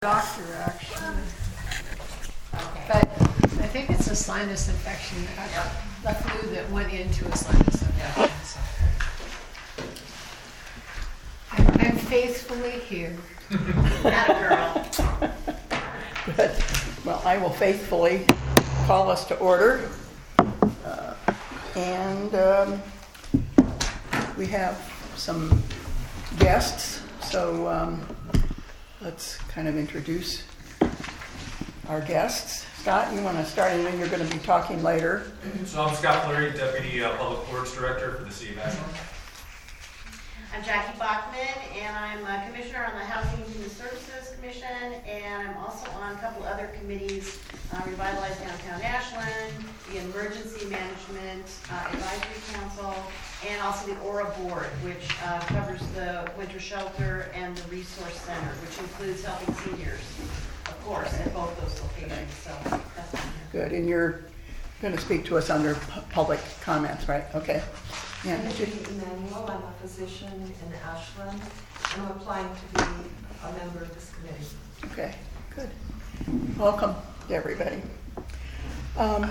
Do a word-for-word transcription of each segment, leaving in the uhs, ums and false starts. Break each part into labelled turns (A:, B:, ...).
A: doctor, actually.
B: Okay.
A: But I think it's a sinus infection, uh, the flu that went into a sinus infection. So. I'm, I'm faithfully here.
B: Atta girl.
C: Good. Well, I will faithfully call us to order. Uh, and um, we have some guests, so um, let's kind of introduce our guests. Scott, you want to start, and then you're going to be talking later.
D: So I'm Scott Fleury, Deputy uh, Public Works Director for the City of Ashland.
B: I'm Jackie Bachman, and I'm a Commissioner on the Housing and Human Services Commission, and I'm also on a couple other committees, uh, Revitalize Downtown Ashland, the Emergency Management uh, Advisory Council, and also the ORA Board, which uh, covers the winter shelter and the resource center, which includes helping seniors, of course, at both those locations. So that's what I'm here.
C: Good. And you're going to speak to us under pu- public comments, right? Okay. Yeah.
E: I'm Judy Emanuel. I'm a physician in Ashland. I'm applying to be a member of this committee.
C: Okay, good. Welcome to everybody. Um,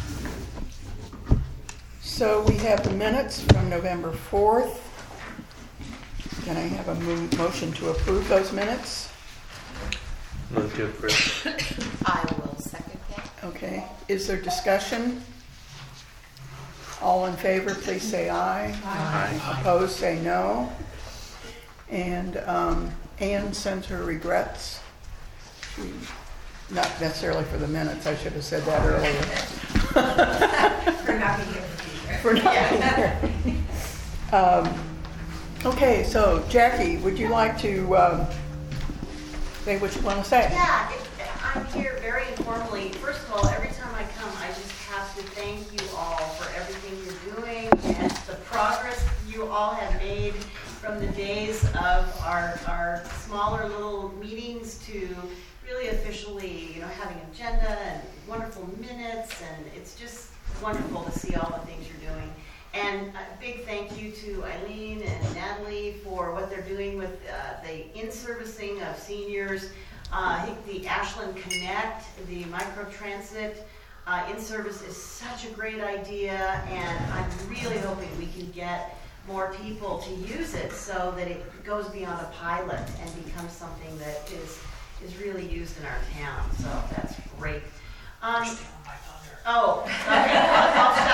C: so we have the minutes from November fourth. Can I have a mo- motion to approve those minutes?
F: Move to approve.
B: I will second that.
C: Okay. Is there discussion? All in favor, please say aye.
F: Aye.
C: Opposed, say no. And um, Anne sends her regrets. She, not necessarily for the minutes, I should have said that earlier.
B: For not being here for
C: For not being here. Um, okay, so Jackie, would you like to um, say what you want to say?
B: Yeah, it, I'm here very informally. First of all, every time I come, I just have to thank you all for everything you're doing and the progress you all have made from the days of our, our smaller little meetings to really officially, you know, having an agenda and wonderful minutes, and it's just wonderful to see all the things you're doing. And a big thank you to Eileen and Natalie for what they're doing with uh, the in-servicing of seniors. Uh, I think the Ashland Connect, the microtransit uh, in-service is such a great idea, and I'm really hoping we can get more people to use it so that it goes beyond a pilot and becomes something that is is really used in our town. So that's great. Um, oh, okay. I'll, I'll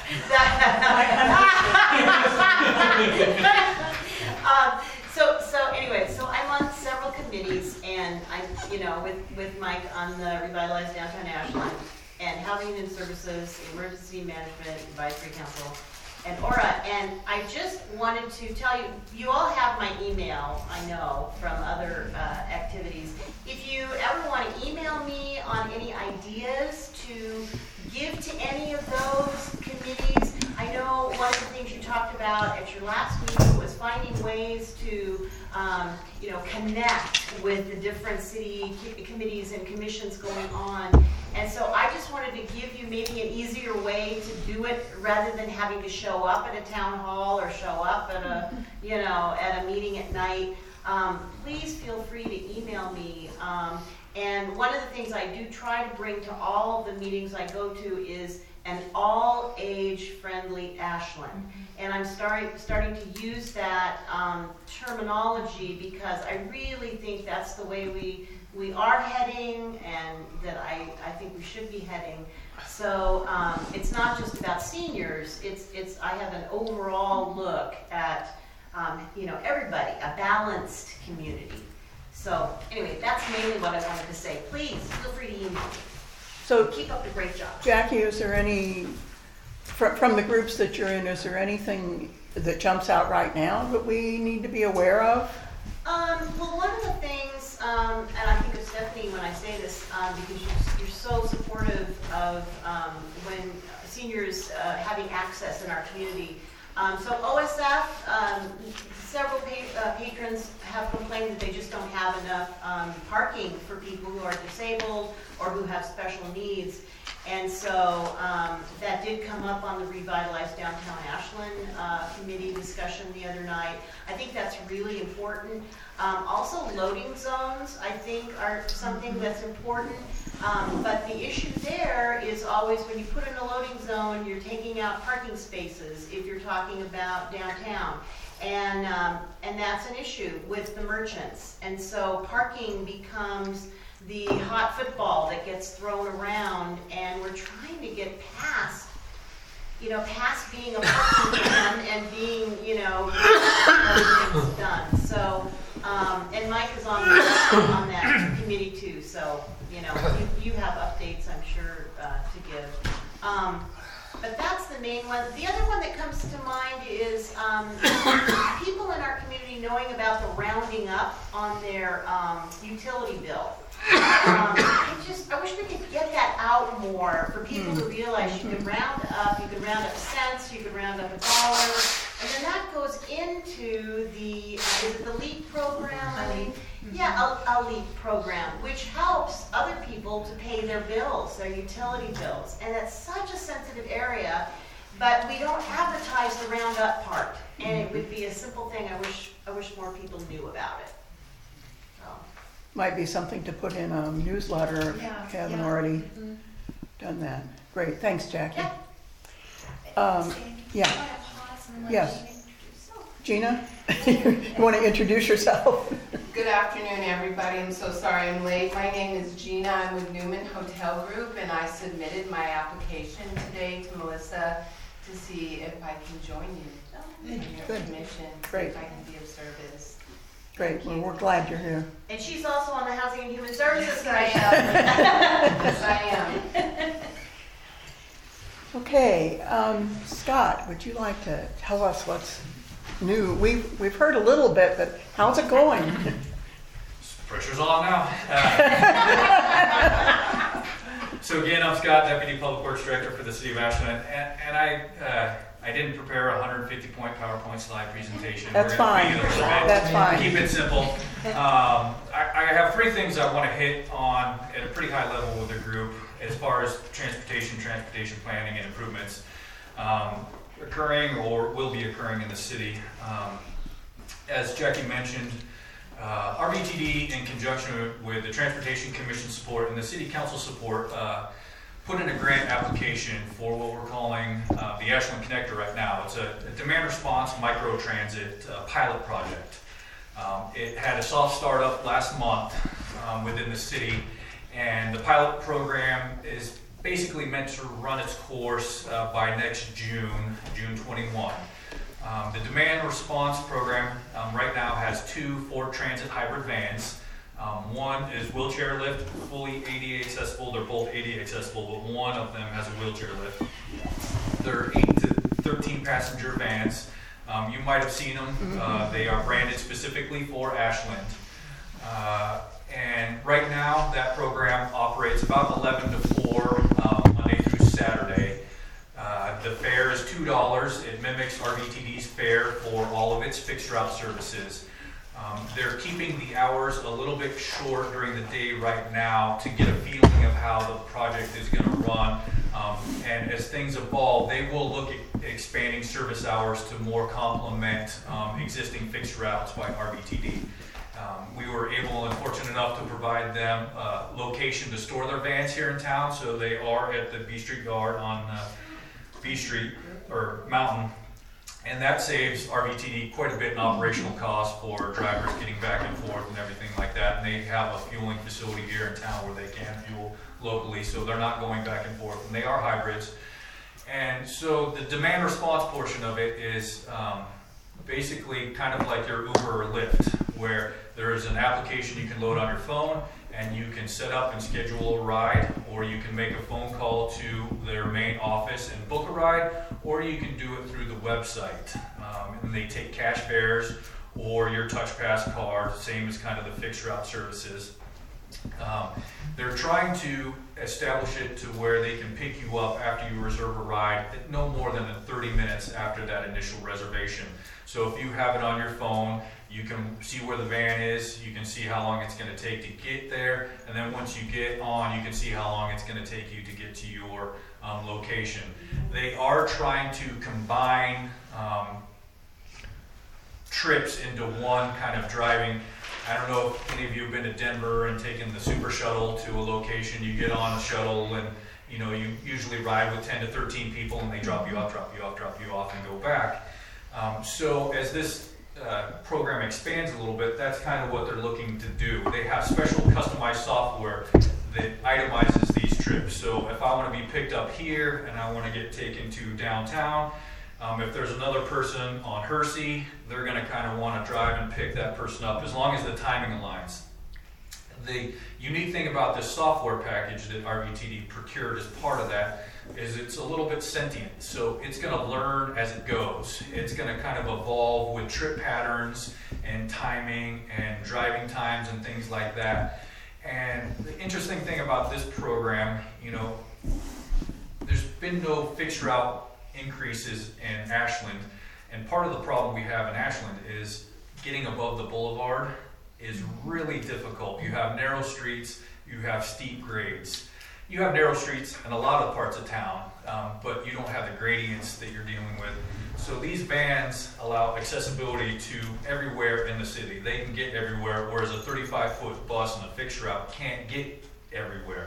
B: shut up. um, so so anyway, so I'm on several committees, and I'm you know with with Mike on the Revitalize Downtown Ashland and Housing and Services, Emergency Management Advisory Council, and ORA. And I just wanted to tell you, you all have my email, I know, from other uh, activities. If you ever want to email me on any ideas to give to any of those committees, I know one of the things you talked about at your last meeting was finding ways to, um, you know, connect with the different city committees and commissions going on. And so I just wanted to give you maybe an easier way to do it rather than having to show up at a town hall or show up at a, you know, at a meeting at night. Um, please feel free to email me. Um, and one of the things I do try to bring to all of the meetings I go to is an all-age friendly Ashland. And I'm starting starting to use that um, terminology because I really think that's the way we we are heading, and that I, I think we should be heading. So um, it's not just about seniors, it's it's I have an overall look at um, you know everybody, a balanced community. So anyway, that's mainly what I wanted to say. Please feel free to email me.
C: So
B: Keep up the great job.
C: Jackie, is there any, fr- from the groups that you're in, is there anything that jumps out right now that we need to be aware of?
B: Um, well, one of the things, um, and I think of Stephanie when I say this, um, because you're, you're so supportive of um, when seniors uh, having access in our community. Um, so O S F, um, several pa- uh, patrons have complained that they just don't have enough um, parking for people who are disabled or who have special needs. And so um, that did come up on the Revitalize Downtown Ashland uh, committee discussion the other night. I think that's really important. Um, also, loading zones, I think, are something that's important. Um, but the issue there is always when you put in a loading zone, you're taking out parking spaces if you're talking about downtown. And, um, and that's an issue with the merchants. And so parking becomes the hot football that gets thrown around, and we're trying to get past, you know, past being a parking ban and being, you know, things done. So, um, and Mike is on, on that committee too, so, you know, you, you have updates, I'm sure, uh, to give. Um, but that's the main one. The other one that comes to mind is um, people in our community knowing about the rounding up on their um, utility bill. Um, I just, I wish we could get that out more for people to realize you can round up, you can round up cents, you can round up a dollar, and then that goes into the, uh, is it the LEAP program? I mean, yeah, a, a LEAP program, which helps other people to pay their bills, their utility bills, and it's such a sensitive area, but we don't advertise the round up part, and it would be a simple thing. I wish, I wish more people knew about it. So.
C: Might be something to put in a newsletter if you
A: Yeah,
C: haven't
A: yeah.
C: already
A: Mhm.
C: done that. Great, thanks, Jackie.
B: Yeah.
C: Um, yeah. Yes. Gina, you want to introduce yourself?
G: Good afternoon, everybody. I'm so sorry I'm late. My name is Gina. I'm with Newman Hotel Group, and I submitted my application today to Melissa to see if I can join you in your
C: Good.
G: commission,
C: Great.
G: if I can be of service.
C: Great, well, we're glad you're here.
B: And she's also on the Housing and Human Services
G: Yes, I
B: Commission.
G: am. Yes, I am.
C: Okay, um, Scott, would you like to tell us what's new? We've, we've heard a little bit, but how's it going?
D: Pressure's on now. Uh, so again, I'm Scott, Deputy Public Works Director for the City of Ashland, and, and I uh, I didn't prepare a one hundred fifty point PowerPoint slide presentation.
C: That's
D: We're gonna
C: fine.
D: tweak it a little bit.
C: That's fine.
D: Keep it simple. Um, I, I have three things I want to hit on at a pretty high level with the group as far as transportation, transportation planning, and improvements um, occurring or will be occurring in the city. Um, as Jackie mentioned, uh, R V T D, in conjunction with the Transportation Commission support and the City Council support, uh, put in a grant application for what we're calling uh, the Ashland Connector right now. It's a, a demand response micro transit uh, pilot project. Um, it had a soft startup last month um, within the city, and the pilot program is basically meant to run its course uh, by next June, June twenty-first. Um, the demand response program um, right now has two Ford Transit hybrid vans. Um, one is wheelchair lift, fully A D A accessible. They're both A D A accessible, but one of them has a wheelchair lift. They're eight to thirteen passenger vans. Um, you might have seen them. Uh, they are branded specifically for Ashland. Uh, and right now, that program operates about eleven to four, um, Monday through Saturday. Uh, the fare is two dollars. It mimics R V T D's fare for all of its fixed route services. Um, they're keeping the hours a little bit short during the day right now to get a feeling of how the project is going to run. Um, and as things evolve, they will look at expanding service hours to more complement um, existing fixed routes by R V T D. Um, we were able and fortunate enough to provide them a location to store their vans here in town, so they are at the B Street Yard on uh, B Street or Mountain. And that saves R V T D quite a bit in operational costs for drivers getting back and forth and everything like that. And they have a fueling facility here in town where they can fuel locally, so they're not going back and forth. And they are hybrids. And so the demand response portion of it is um, basically kind of like your Uber or Lyft, where there is an application you can load on your phone, and you can set up and schedule a ride, or you can make a phone call to their main office and book a ride, or you can do it through the website. Um, and they take cash fares or your TouchPass card, same as kind of the fixed route services. Um, they're trying to establish it to where they can pick you up after you reserve a ride at no more than thirty minutes after that initial reservation. So if you have it on your phone, You can see where the van is, you can see how long it's gonna take to get there, and then once you get on, you can see how long it's gonna take you to get to your um, location. They are trying to combine um, trips into one kind of driving. I don't know if any of you have been to Denver and taken the super shuttle to a location. You get on a shuttle and you know you usually ride with ten to thirteen people, and they drop you off, drop you off, drop you off, and go back. Um, so as this uh, program expands a little bit, that's kind of what they're looking to do. They have special customized software that itemizes these trips. So if I want to be picked up here and I want to get taken to downtown, um, if there's another person on Hersey, they're going to kind of want to drive and pick that person up as long as the timing aligns. The unique thing about this software package that R V T D procured as part of that is it's a little bit sentient. So it's going to learn as it goes. It's going to kind of evolve with trip patterns and timing and driving times and things like that. And the interesting thing about this program, you know, there's been no fixed route increases in Ashland. And part of the problem we have in Ashland is getting above the boulevard is really difficult. You have narrow streets, you have steep grades. You have narrow streets in a lot of parts of town, um, but you don't have the gradients that you're dealing with. So these vans allow accessibility to everywhere in the city. They can get everywhere, whereas a thirty-five foot bus and a fixed route can't get everywhere.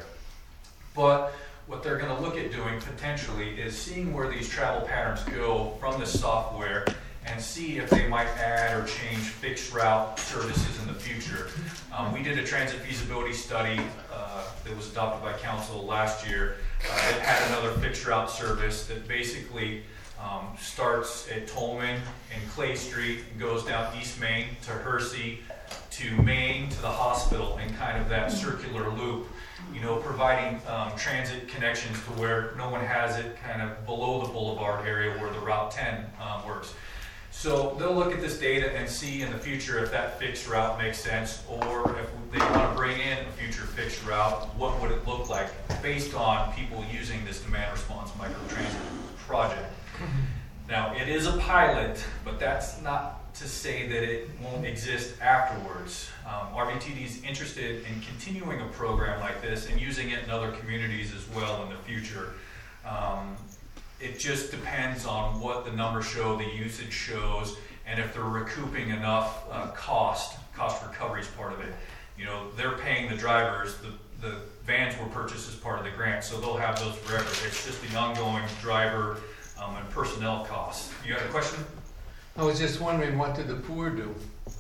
D: But what they're going to look at doing potentially is seeing where these travel patterns go from this software and see if they might add or change fixed route services in the future. Um, we did a transit feasibility study uh, that was adopted by council last year uh, that had another fixed route service that basically um, starts at Tolman and Clay Street and goes down East Main to Hersey to Maine to the hospital in kind of that circular loop, you know, providing um, transit connections to where no one has it kind of below the boulevard area where the Route ten um, works. So they'll look at this data and see in the future if that fixed route makes sense, or if they want to bring in a future fixed route, what would it look like based on people using this demand response microtransit project. Now, it is a pilot, but that's not to say that it won't exist afterwards. Um, R V T D is interested in continuing a program like this and using it in other communities as well in the future. Um, It just depends on what the numbers show, the usage shows, and if they're recouping enough uh, cost. Cost recovery is part of it. You know, they're paying the drivers. The, the vans were purchased as part of the grant, so they'll have those forever. It's just the ongoing driver um, and personnel costs. You had a question?
F: I was just wondering, what do the poor do?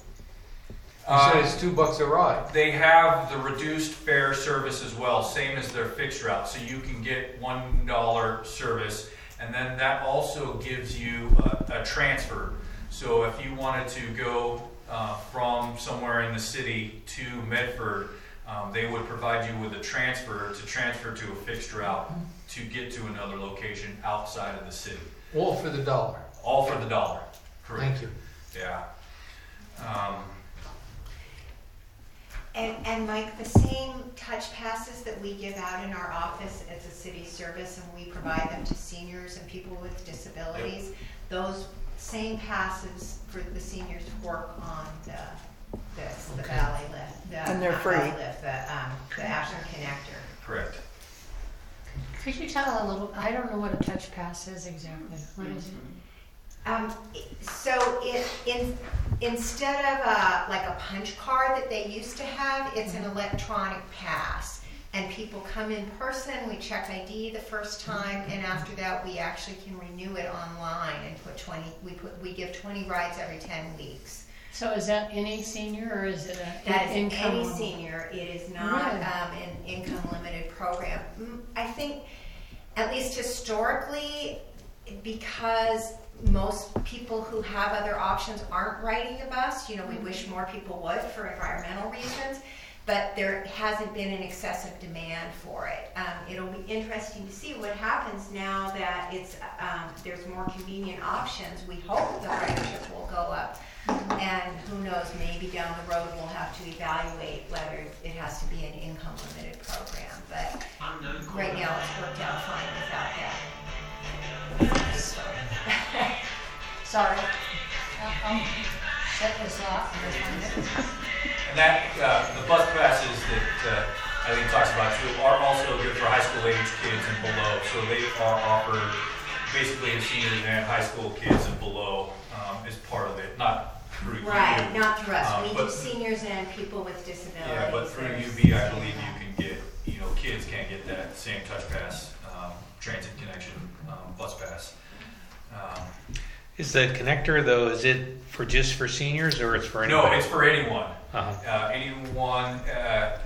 F: You
D: Uh,
F: said it's two bucks a ride.
D: They have the reduced fare service as well, same as their fixed route. So you can get one dollar service. And then that also gives you a, a transfer. So if you wanted to go uh, from somewhere in the city to Medford, um, they would provide you with a transfer to transfer to a fixed route to get to another location outside of the city.
F: All for the dollar.
D: All for the dollar. Correct.
F: Thank you.
D: Yeah. Um,
H: And, and Mike, the same touch passes that we give out in our office as a city service, and we provide them to seniors and people with disabilities, those same passes for the seniors work on the, this, the
F: Okay.
H: Valley Lift. the-
C: And they're
H: not
C: free.
H: Valley Lift, the, um, the Ashland Connector.
D: correct.
A: Could you tell a little, I don't know what a touch pass is exactly. What is it?
H: Um, so it, in, instead of a, like a punch card that they used to have, it's an electronic pass. And people come in person, we check I D the first time, and after that we actually can renew it online and put twenty, we put, we give twenty rides every ten weeks.
A: So is that any senior or is it a
H: That is
A: income
H: any
A: level?
H: senior, it is not
A: Really?
H: um, an income limited program. Mm, I think, at least historically, because most people who have other options aren't riding the bus, you know, we wish more people would for environmental reasons, but there hasn't been an excessive demand for it. Um, it'll be interesting to see what happens now that it's um, there's more convenient options. We hope the ridership will go up. And who knows, maybe down the road we'll have to evaluate whether it has to be an income limited program. But right now it's worked out fine without that. So, sorry.
A: Uh, um, That is lot, I find it.
D: And that, uh, the bus passes that uh, Eileen talks about too are also good for high school age kids and below. So they are offered basically to seniors and high school kids and below um, as part of it, not through
H: Right,
D: U.
H: not through us.
D: Um,
H: We
D: but-
H: do seniors and people with disabilities.
D: Yeah, but through
H: There's-
D: U B, I believe you can get, you know, kids can't get that same touch pass, um, transit connection, um, bus pass. Um,
I: Is the connector though, is it for just for seniors or it's for
D: No,
I: anybody?
D: it's for anyone.
I: Uh-huh.
D: Uh, anyone, uh,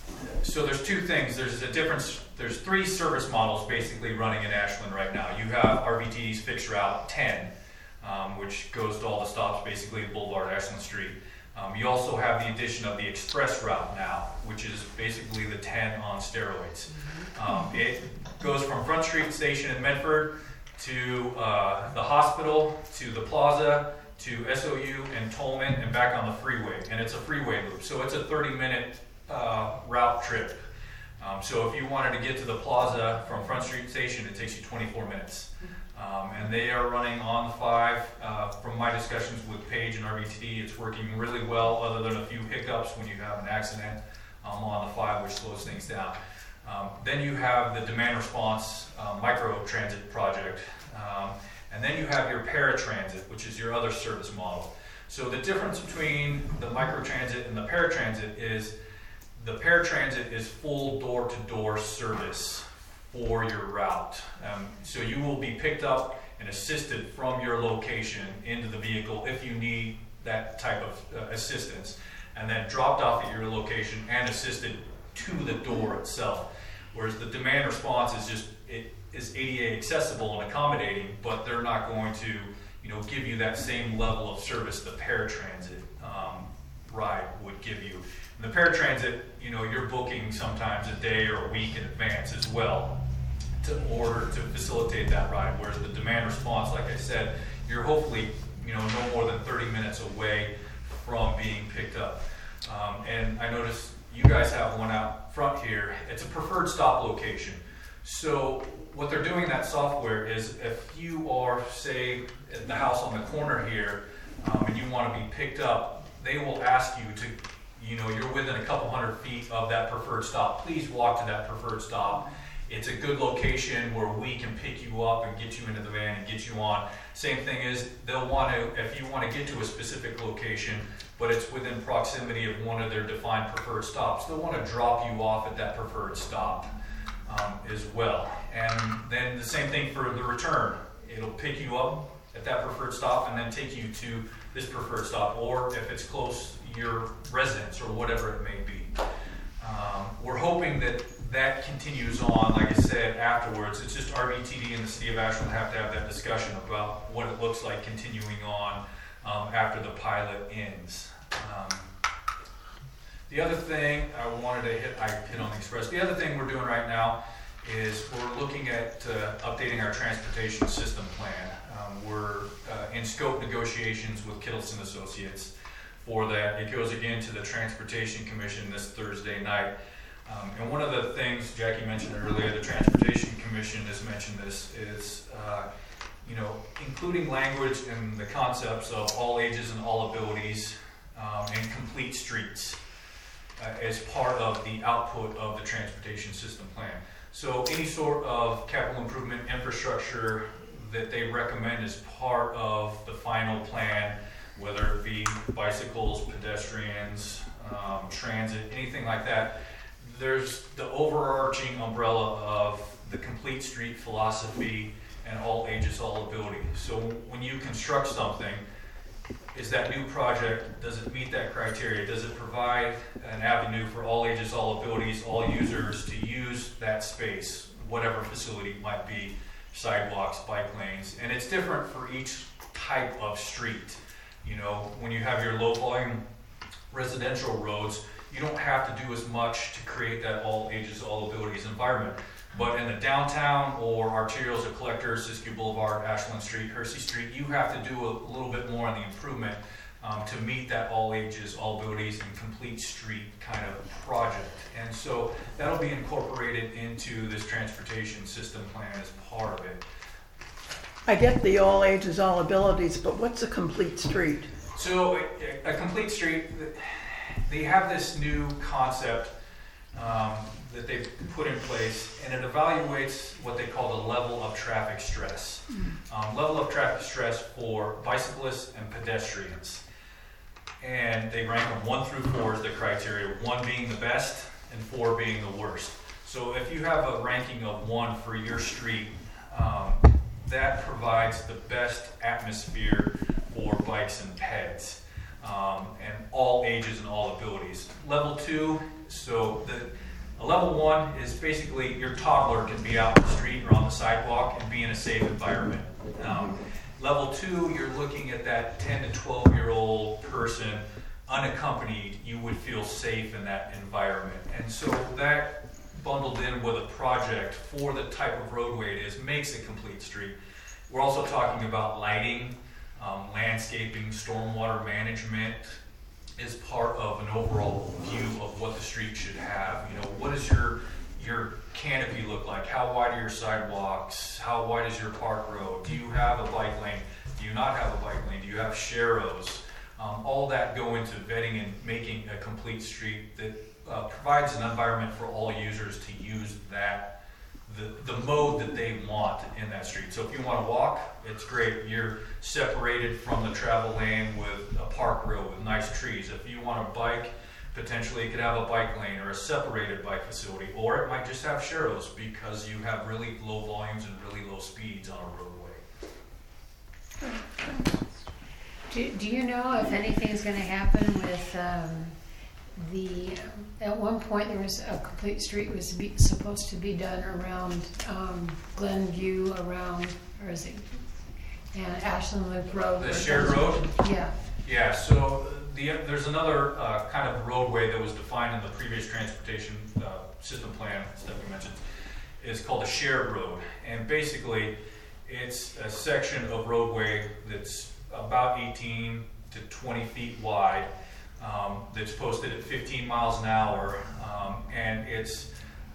D: so there's two things. There's a difference, there's three service models basically running in Ashland right now. You have R V T's fixed route ten, um, which goes to all the stops basically at Boulevard, Ashland Street. Um, you also have the addition of the express route now, which is basically the ten on steroids. Um, it goes from Front Street Station in Medford to uh, the hospital, to the plaza, to S O U and Tolman, and back on the freeway. And it's a freeway loop, so it's a thirty minute uh, route trip. Um, so if you wanted to get to the plaza from Front Street Station, it takes you twenty-four minutes. Um, and they are running on the five. Uh, from my discussions with Paige and R V T, it's working really well, other than a few hiccups when you have an accident um, on the five, which slows things down. Um, then you have the demand response uh, micro transit project. Um, and then you have your paratransit, which is your other service model. So the difference between the microtransit and the paratransit is the paratransit is full door-to-door service for your route. Um, so you will be picked up and assisted from your location into the vehicle if you need that type of uh, assistance, and then dropped off at your location and assisted to the door itself. Whereas the demand response is just, it is A D A accessible and accommodating, but they're not going to, you know, give you that same level of service the paratransit um, ride would give you. And the paratransit, you know, you're booking sometimes a day or a week in advance as well to order to facilitate that ride. Whereas the demand response, like I said, you're hopefully, you know, no more than thirty minutes away from being picked up. Um, and I noticed you guys have one out front here. It's a preferred stop location. So what they're doing in that software is if you are, say, at the house on the corner here, um, and you want to be picked up, they will ask you to, you know, you're within a couple hundred feet of that preferred stop. Please walk to that preferred stop. It's a good location where we can pick you up and get you into the van and get you on. Same thing is they'll want to, if you want to get to a specific location, but it's within proximity of one of their defined preferred stops, they'll want to drop you off at that preferred stop um, as well. And then the same thing for the return. It'll pick you up at that preferred stop and then take you to this preferred stop, or if it's close, your residence or whatever it may be. Um, we're hoping that that continues on, like I said, afterwards. It's just R V T D and the City of Ashland have to have that discussion about what it looks like continuing on um, after the pilot ends. Um, the other thing I wanted to hit, I hit on the express. The other thing we're doing right now is we're looking at uh, updating our transportation system plan. Um, we're uh, in scope negotiations with Kittleson Associates for that. It goes again to the Transportation Commission this Thursday night. Um, and one of the things Jackie mentioned earlier, the Transportation Commission has mentioned this, is uh, you know, including language and the concepts of all ages and all abilities um, and complete streets uh, as part of the output of the transportation system plan. So any sort of capital improvement infrastructure that they recommend as part of the final plan, whether it be bicycles, pedestrians, um, transit, anything like that, there's the overarching umbrella of the complete street philosophy and all ages, all ability. So when you construct something, is that new project, does it meet that criteria? Does it provide an avenue for all ages, all abilities, all users to use that space, whatever facility it might be, sidewalks, bike lanes? And it's different for each type of street. You know, when you have your low volume residential roads, you don't have to do as much to create that all ages, all abilities environment. But in the downtown or arterials or collectors, Siskiyou Boulevard, Ashland Street, Hersey Street, you have to do a little bit more on the improvement um, to meet that all ages, all abilities, and complete street kind of project. And so that'll be incorporated into this transportation system plan as part of it.
C: I get the all ages, all abilities, but what's a complete street?
D: So a, a complete street, they have this new concept um, that they've put in place, and it evaluates what they call the level of traffic stress. Um, level of traffic stress for bicyclists and pedestrians. And they rank them one through four as the criteria, one being the best and four being the worst. So if you have a ranking of one for your street, um, that provides the best atmosphere for bikes and peds, um, and all ages and all abilities. Level two, so the a level one is basically your toddler can be out in the street or on the sidewalk and be in a safe environment. Um, level two, you're looking at that ten to twelve year old person unaccompanied, you would feel safe in that environment. And so that bundled in with a project for the type of roadway it is makes a complete street. We're also talking about lighting, um, landscaping, stormwater management is part of an overall view of what the street should have. You know, what does your your canopy look like? How wide are your sidewalks? How wide is your park road? Do you have a bike lane? Do you not have a bike lane? Do you have sharrows? Um, all that go into vetting and making a complete street that uh, provides an environment for all users to use that the, the mode that they want in that street. So if you want to walk, it's great. You're separated from the travel lane with a park road with nice trees. If you want to bike, potentially it could have a bike lane or a separated bike facility, or it might just have sharrows because you have really low volumes and really low speeds on a roadway.
A: Do, do you know if anything's going to happen with um, the, at one point there was a complete street was be, supposed to be done around um, Glenview, around, or is it, and Ashland Loop Road?
D: The shared road?
A: Yeah.
D: Yeah, so the, there's another uh, kind of roadway that was defined in the previous transportation uh, system plan, Stephanie mentioned, is called a shared road. And basically, it's a section of roadway that's about eighteen to twenty feet wide, um, that's posted at fifteen miles an hour, um, and it's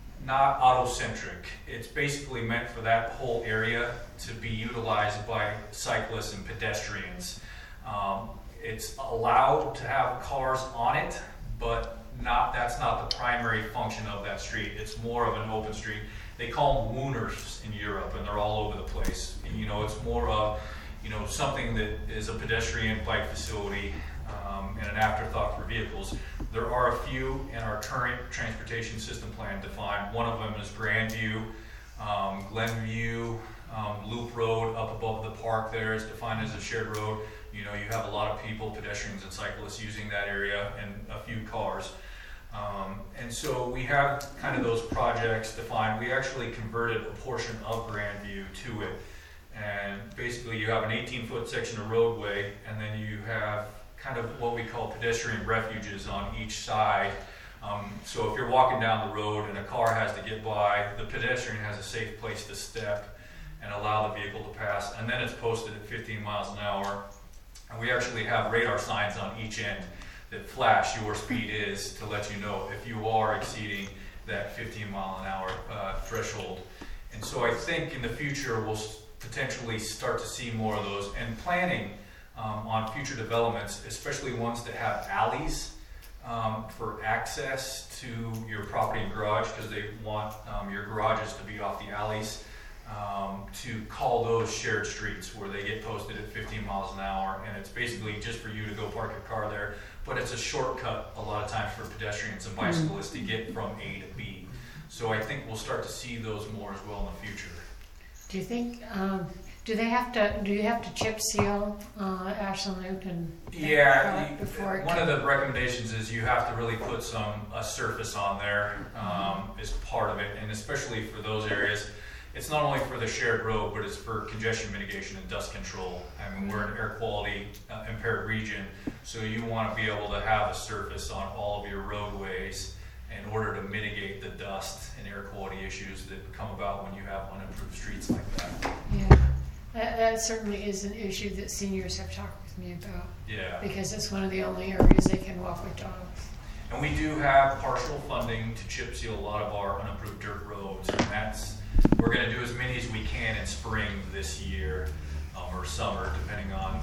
D: not auto-centric. It's basically meant for that whole area to be utilized by cyclists and pedestrians. Um, it's allowed to have cars on it, but not that's not the primary function of that street. It's more of an open street. They call them wooners in Europe, and they're all over the place. And, you know, it's more of you know, something that is a pedestrian bike facility um, and an afterthought for vehicles. There are a few in our current transportation system plan defined. One of them is Grandview, um, Glenview, um, Loop Road up above the park there is defined as a shared road. You know, you have a lot of people, pedestrians and cyclists using that area and a few cars. Um, and so we have kind of those projects defined. We actually converted a portion of Grandview to it. And basically you have an eighteen foot section of roadway, and then you have kind of what we call pedestrian refuges on each side. Um, so if you're walking down the road and a car has to get by, the pedestrian has a safe place to step and allow the vehicle to pass. And then it's posted at fifteen miles an hour. And we actually have radar signs on each end that flash your speed is to let you know if you are exceeding that fifteen mile an hour uh, threshold. And so I think in the future we'll potentially start to see more of those, and planning um, on future developments, especially ones that have alleys um, for access to your property and garage, because they want um, your garages to be off the alleys, um, to call those shared streets where they get posted at fifteen miles an hour, and it's basically just for you to go park your car there, but it's a shortcut a lot of times for pedestrians and bicyclists to get from A to B. So I think we'll start to see those more as well in the future.
A: Do you think, um, do they have to, do you have to chip seal uh, Ashland Loop and
D: yeah,
A: uh, before it
D: one
A: can...
D: of the recommendations is you have to really put some a surface on there um, mm-hmm. as part of it, and especially for those areas. It's not only for the shared road, but it's for congestion mitigation and dust control. I mean, we're an air quality uh, impaired region, so you want to be able to have a surface on all of your roadways in order to mitigate the dust and air quality issues that come about when you have unimproved streets like that.
A: Yeah, that, that certainly is an issue that seniors have talked with me about.
D: Yeah.
A: Because it's one of the only areas they can walk with dogs.
D: And we do have partial funding to chip seal a lot of our unimproved dirt roads, and that's, we're going to do as many as we can in spring this year, um, or summer, depending on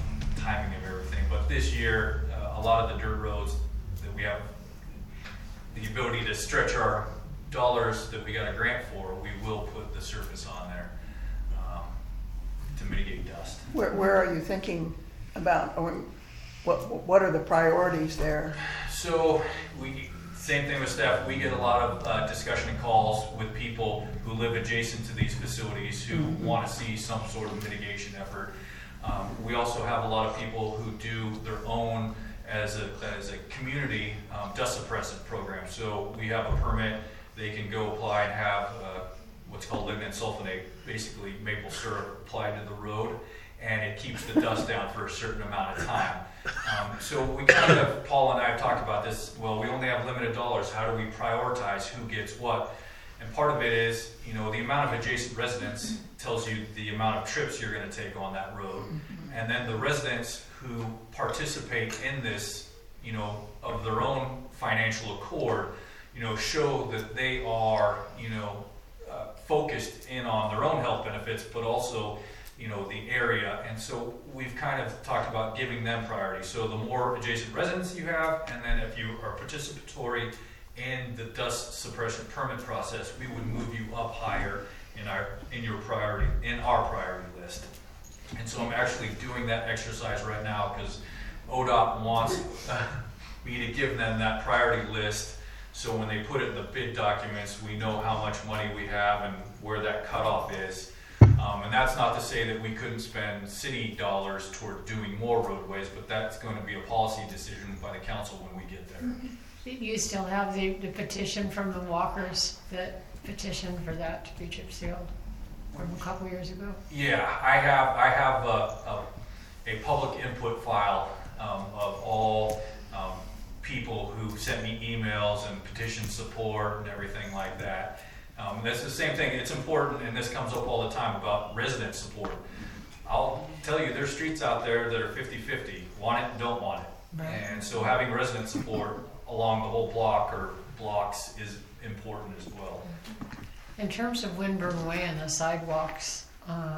D: timing of everything. But this year, uh, a lot of the dirt roads that we have the ability to stretch our dollars that we got a grant for, we will put the surface on there um, to mitigate dust.
C: Where, where are you thinking about, or what, what are the priorities there?
D: So we, same thing with staff, we get a lot of uh, discussion and calls with people who live adjacent to these facilities who mm-hmm. want to see some sort of mitigation effort. Um, we also have a lot of people who do their own, as a, as a community, um, dust suppressant program. So we have a permit, they can go apply and have uh, what's called lignin sulfonate, basically maple syrup applied to the road, and it keeps the dust down for a certain amount of time. Um, so we kind of, Paul and I have talked about this, well, we only have limited dollars, how do we prioritize who gets what? And part of it is, you know, the amount of adjacent residents tells you the amount of trips you're going to take on that road. And then the residents who participate in this, you know, of their own financial accord, you know, show that they are, you know, uh, focused in on their own health benefits, but also, you know, the area. And so we've kind of talked about giving them priority. So the more adjacent residents you have, and then if you are participatory in the dust suppression permit process, we would move you up higher in our in your priority in our priority list. And so I'm actually doing that exercise right now because O D O T wants uh, me to give them that priority list, so when they put it in the bid documents, we know how much money we have and where that cutoff is. Um, and that's not to say that we couldn't spend city dollars toward doing more roadways, but that's going to be a policy decision by the council when we get there.
A: You still have the, the petition from the walkers that petitioned for that to be chip sealed from a couple years ago?
D: Yeah, I have I have a, a, a public input file um, of all um, people who sent me emails and petition support and everything like that. Um, that's the same thing. It's important, and this comes up all the time about resident support. I'll tell you, there's streets out there that are fifty fifty, want it and don't want it. Right. And so having resident support along the whole block or blocks is important as well.
A: In terms of Windburn Way and the sidewalks, um,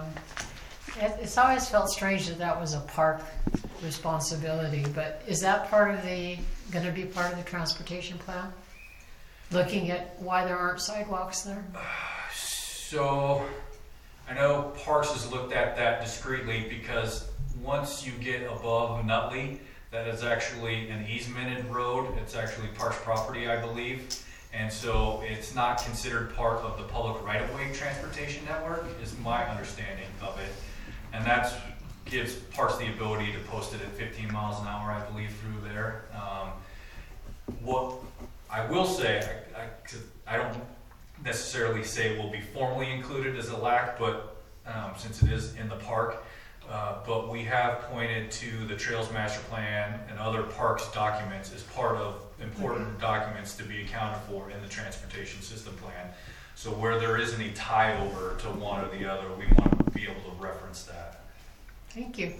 A: it, it's always felt strange that that was a park responsibility, but is that part of the, going to be part of the transportation plan? Looking at why there aren't sidewalks there?
D: So, I know Parks has looked at that discreetly because once you get above Nutley, that is actually an easemented road. It's actually Parks property, I believe. And so it's not considered part of the public right-of-way transportation network, is my understanding of it. And that gives Parks the ability to post it at fifteen miles an hour, I believe, through there. Um, what I will say, I, I, I don't necessarily say it will be formally included as a L A C, but um, since it is in the park, uh, but we have pointed to the Trails Master Plan and other parks documents as part of important mm-hmm. documents to be accounted for in the transportation system plan. So where there is any tie over to one or the other, we want to be able to reference that.
A: Thank you.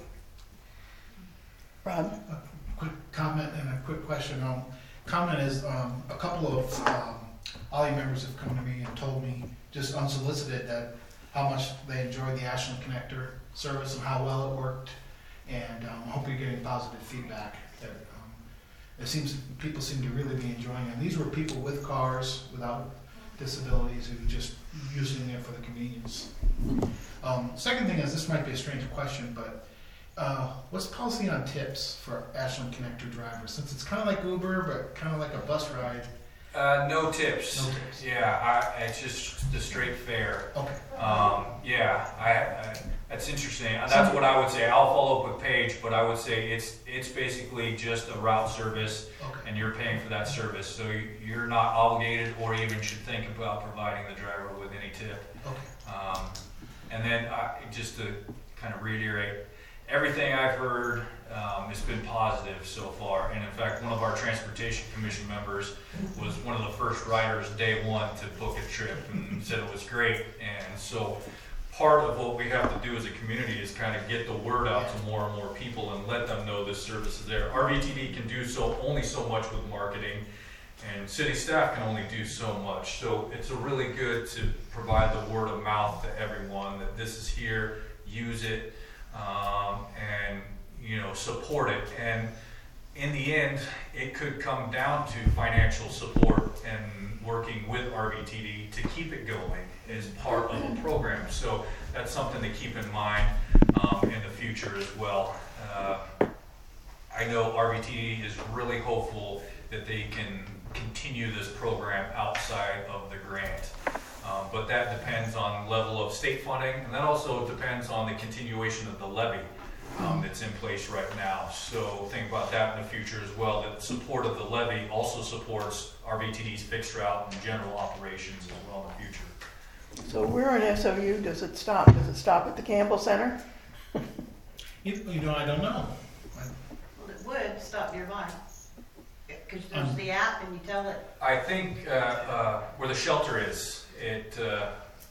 C: Ron?
J: A quick comment and a quick question. Um, comment is um, a couple of um, Ollie members have come to me and told me, just unsolicited, that how much they enjoyed the Ashland Connector service and how well it worked. And um, I hope you're getting positive feedback. That um, it seems people seem to really be enjoying it. And these were people with cars, without disabilities, who were just using it for the convenience. Um, second thing is, this might be a strange question, but Uh, what's the policy on tips for Ashland Connector drivers? Since it's kind of like Uber, but kind of like a bus ride.
D: Uh, no tips.
J: No tips.
D: Yeah, I, it's just the straight fare.
J: Okay.
D: Um, yeah, I, I, that's interesting. That's what I would say. I'll follow up with Paige, but I would say it's it's basically just a route service,
J: Okay.
D: and you're paying for that service. So you're not obligated, or even should think about providing the driver with any tip.
J: Okay.
D: Um, and then uh, just to kind of reiterate, everything I've heard um, has been positive so far. And in fact, one of our Transportation Commission members was one of the first riders day one to book a trip and said it was great. And so part of what we have to do as a community is kind of get the word out to more and more people and let them know this service is there. R V T D can do so only so much with marketing, and city staff can only do so much. So it's a really good to provide the word of mouth to everyone that this is here, use it. Um, and you know, support it. And in the end, it could come down to financial support and working with R V T D to keep it going as part of a program. So that's something to keep in mind um, in the future as well. Uh, I know R V T D is really hopeful that they can continue this program outside of the grant. Um, but that depends on level of state funding, and that also depends on the continuation of the levy um, that's in place right now. So think about that in the future as well, that support of the levy also supports R V T D's fixed route and general operations as well in the future.
C: So where in S O U does it stop? Does it stop at the Campbell Center?
J: You, you know, I don't know.
B: Well, it would stop nearby. Because there's
J: Um,
B: the app and you tell it,
D: I think uh, uh, where the shelter is, it, uh,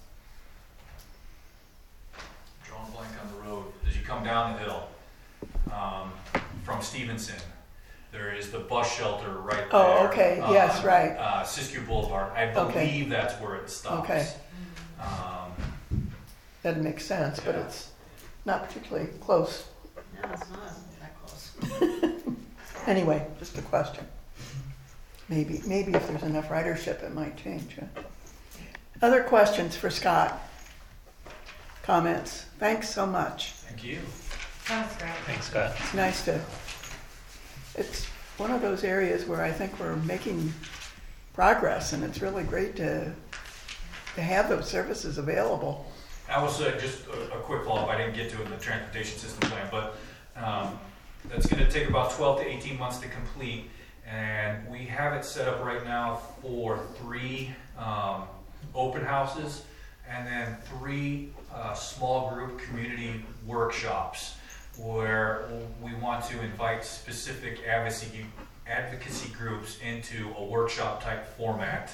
D: drawing a blank on the road, as you come down the hill um, from Stevenson, there is the bus shelter right there.
C: Oh, okay. Yes,
D: on,
C: right.
D: Uh, Siskiyou Boulevard. I believe
C: Okay.
D: that's where it stops.
C: Okay.
D: Um,
C: That makes sense, but
D: Yeah.
C: it's not particularly close.
B: no, it's not that close.
C: Anyway, just a question. Maybe, maybe if there's enough ridership, it might change. Huh? Other questions for Scott? Comments? Thanks so much.
D: thank you.
H: Sounds great.
I: Thanks, Scott.
C: It's nice to, it's one of those areas where I think we're making progress, and it's really great to, to have those services available.
D: I will say just a, a quick follow-up. I didn't get to it in the transportation system plan, but um, that's going to take about twelve to eighteen months to complete. And we have it set up right now for three um, open houses and then three uh, small group community workshops where we want to invite specific advocacy, advocacy groups into a workshop type format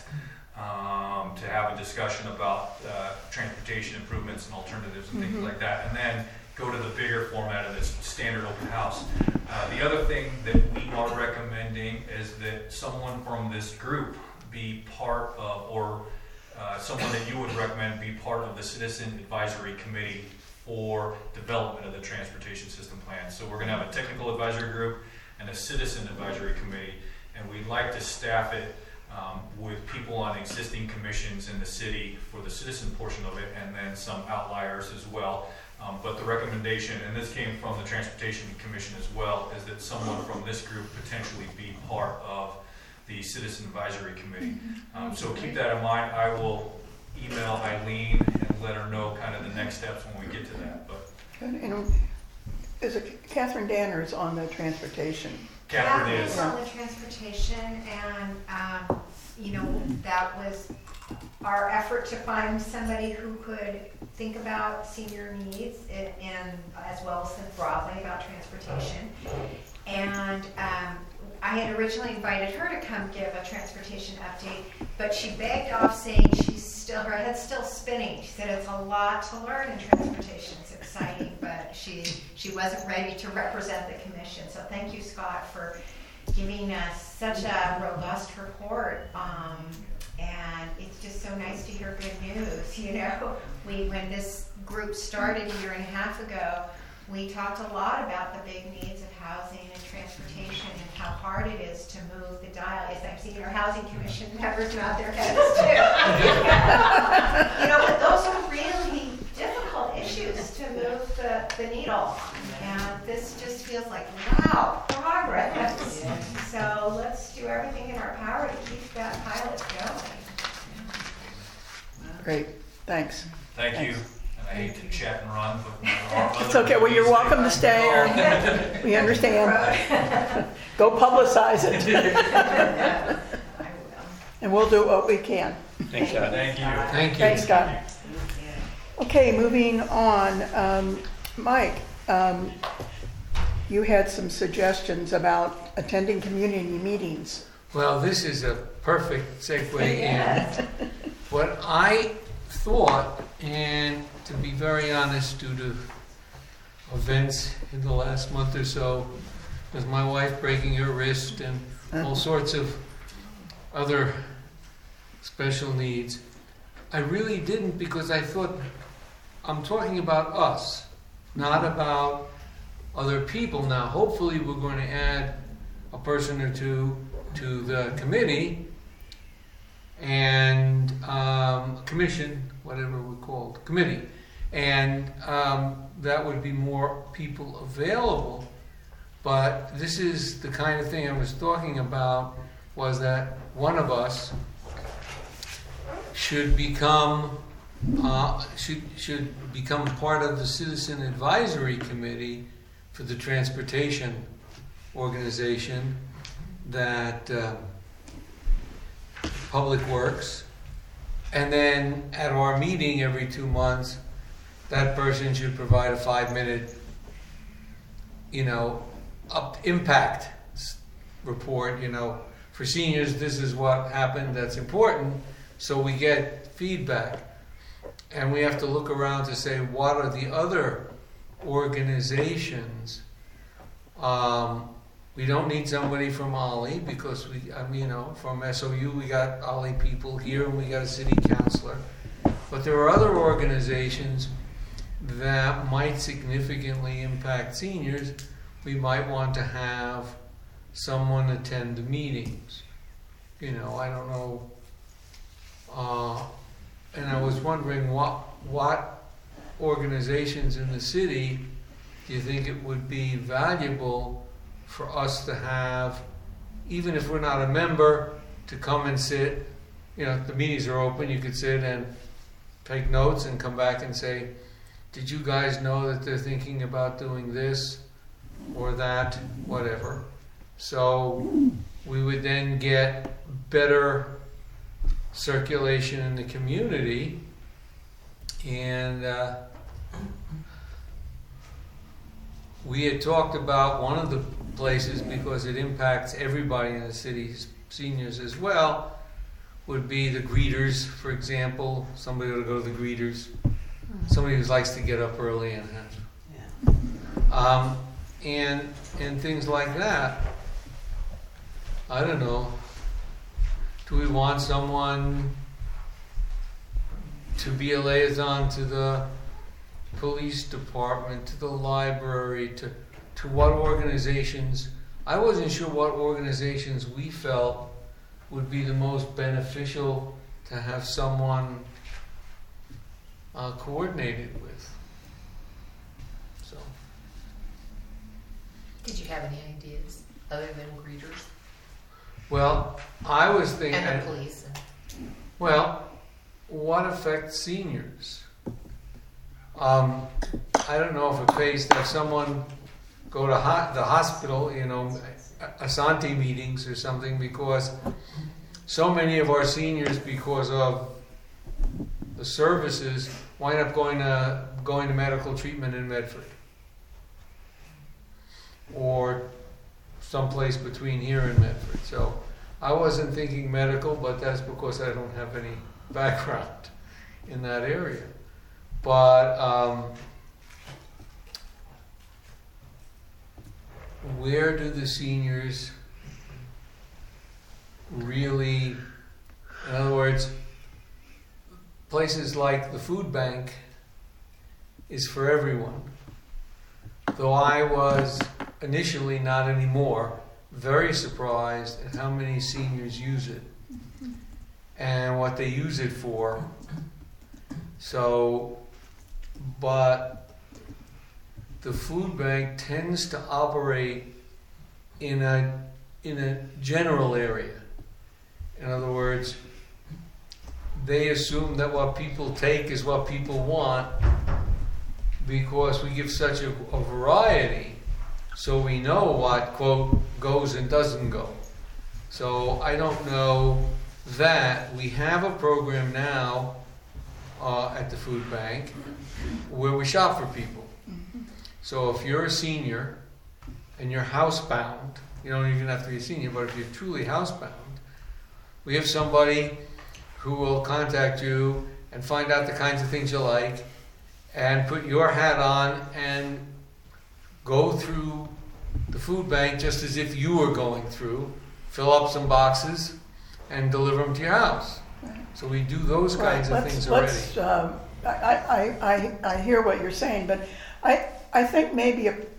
D: um, to have a discussion about uh, transportation improvements and alternatives and things
C: Mhm.
D: like that. And then go to the bigger format of this standard open house. Uh, the other thing that we are recommending is that someone from this group be part of, or uh, someone that you would recommend be part of the Citizen Advisory Committee for development of the transportation system plan. So we're going to have a technical advisory group and a citizen advisory committee, and we'd like to staff it um, with people on existing commissions in the city for the citizen portion of it, and then some outliers as well. Um, but the recommendation, and this came from the Transportation Commission as well, is that someone from this group potentially be part of the Citizen Advisory Committee. Um, so keep that in mind. I will email Eileen and let her know kind of the next steps when we get to that. But
C: And, you know, is it Catherine Danner's on the transportation?
D: Catherine
H: That
D: is.
H: is on the transportation, and, um, you know, that was our effort to find somebody who could think about senior needs and, and as well as think broadly about transportation. And um, I had originally invited her to come give a transportation update, but she begged off saying she's still, her head's still spinning. She said it's a lot to learn in transportation. It's exciting, but she, she wasn't ready to represent the commission. So thank you, Scott, for giving us such a robust report. Um, And it's just so nice to hear good news. You know, we when this group started a year and a half ago, we talked a lot about the big needs of housing and transportation and how hard it is to move the dial. As I'm seeing our housing commission members nod their heads too. You know, but those are really difficult issues to move the, the needle. And this just feels like, wow, progress. So let's do everything in our power to keep that pilot going.
C: Great, thanks.
D: Thank you.
C: Thanks.
D: And I hate to chat and run, but there are
C: It's
D: other
C: okay, well, you're
D: committees
C: welcome to
D: that-
C: stay, or we understand. Go publicize it.
H: I will.
C: And we'll do what we can.
I: Thanks, Scott.
D: Thank you.
F: Thank you.
C: Thanks, Scott. Okay, moving on. Um, Mike, um, you had some suggestions about attending community meetings.
F: Well, this is a perfect segue in. What I thought, and to be very honest, due to events in the last month or so, with my wife breaking her wrist and all sorts of other special needs, I really didn't, because I thought I'm talking about us, not about other people. Now, hopefully, we're going to add a person or two to the committee and um, commission, whatever we're called, committee. And um, that would be more people available. But this is the kind of thing I was talking about, was that one of us should become uh, should should become part of the Citizen Advisory Committee for the transportation organization that uh, Public Works, and then at our meeting every two months, that person should provide a five-minute, you know, up impact report. You know, for seniors, this is what happened. That's important, so we get feedback, and we have to look around to say what are the other organizations. Um, we don't need somebody from Ollie because we, I mean, you know, from S O U we got Ollie people here and we got a city councilor. But there are other organizations that might significantly impact seniors. We might want to have someone attend the meetings. You know, I don't know. Uh, and I was wondering what what organizations in the city do you think it would be valuable for us to have, even if we're not a member, to come and sit. You know, the meetings are open, you could sit and take notes and come back and say, did you guys know that they're thinking about doing this or that, whatever. So we would then get better circulation in the community, and uh, we had talked about one of the places, because it impacts everybody in the city, seniors as well, would be the greeters, for example. Somebody will go to the greeters. Somebody who likes to get up early and have,
B: Yeah.
F: um, and and things like that. I don't know. Do we want someone to be a liaison to the police department, to the library, to to what organizations? I wasn't sure what organizations we felt would be the most beneficial to have someone uh, coordinated with. So,
K: Did you have any ideas other than greeters
F: well, I was thinking.
K: and the police?
F: Well, what affects seniors? Um, I don't know if it pays to have someone go to ho- the hospital, you know, Asante meetings or something, because so many of our seniors, because of the services, wind up going to going to medical treatment in Medford or someplace between here and Medford. So I wasn't thinking medical, but that's because I don't have any background in that area. But um, where do the seniors really, in other words, places like the food bank is for everyone. Though I was initially, not anymore, very surprised at how many seniors use it and what they use it for. So, but the food bank tends to operate in a in a general area. In other words, they assume that what people take is what people want, because we give such a, a variety, so we know what, quote, goes and doesn't go. So I don't know that. We have a program now uh, at the food bank where we shop for people. So if you're a senior and you're housebound, you don't even have to be a senior, but if you're truly housebound, we have somebody who will contact you and find out the kinds of things you like and put your hat on and go through the food bank just as if you were going through, fill up some boxes and deliver them to your house. So we do those kinds
C: Well,
F: of
C: let's-
F: things already.
C: let's, um, I, I, I, I hear what you're saying, but I, I think maybe a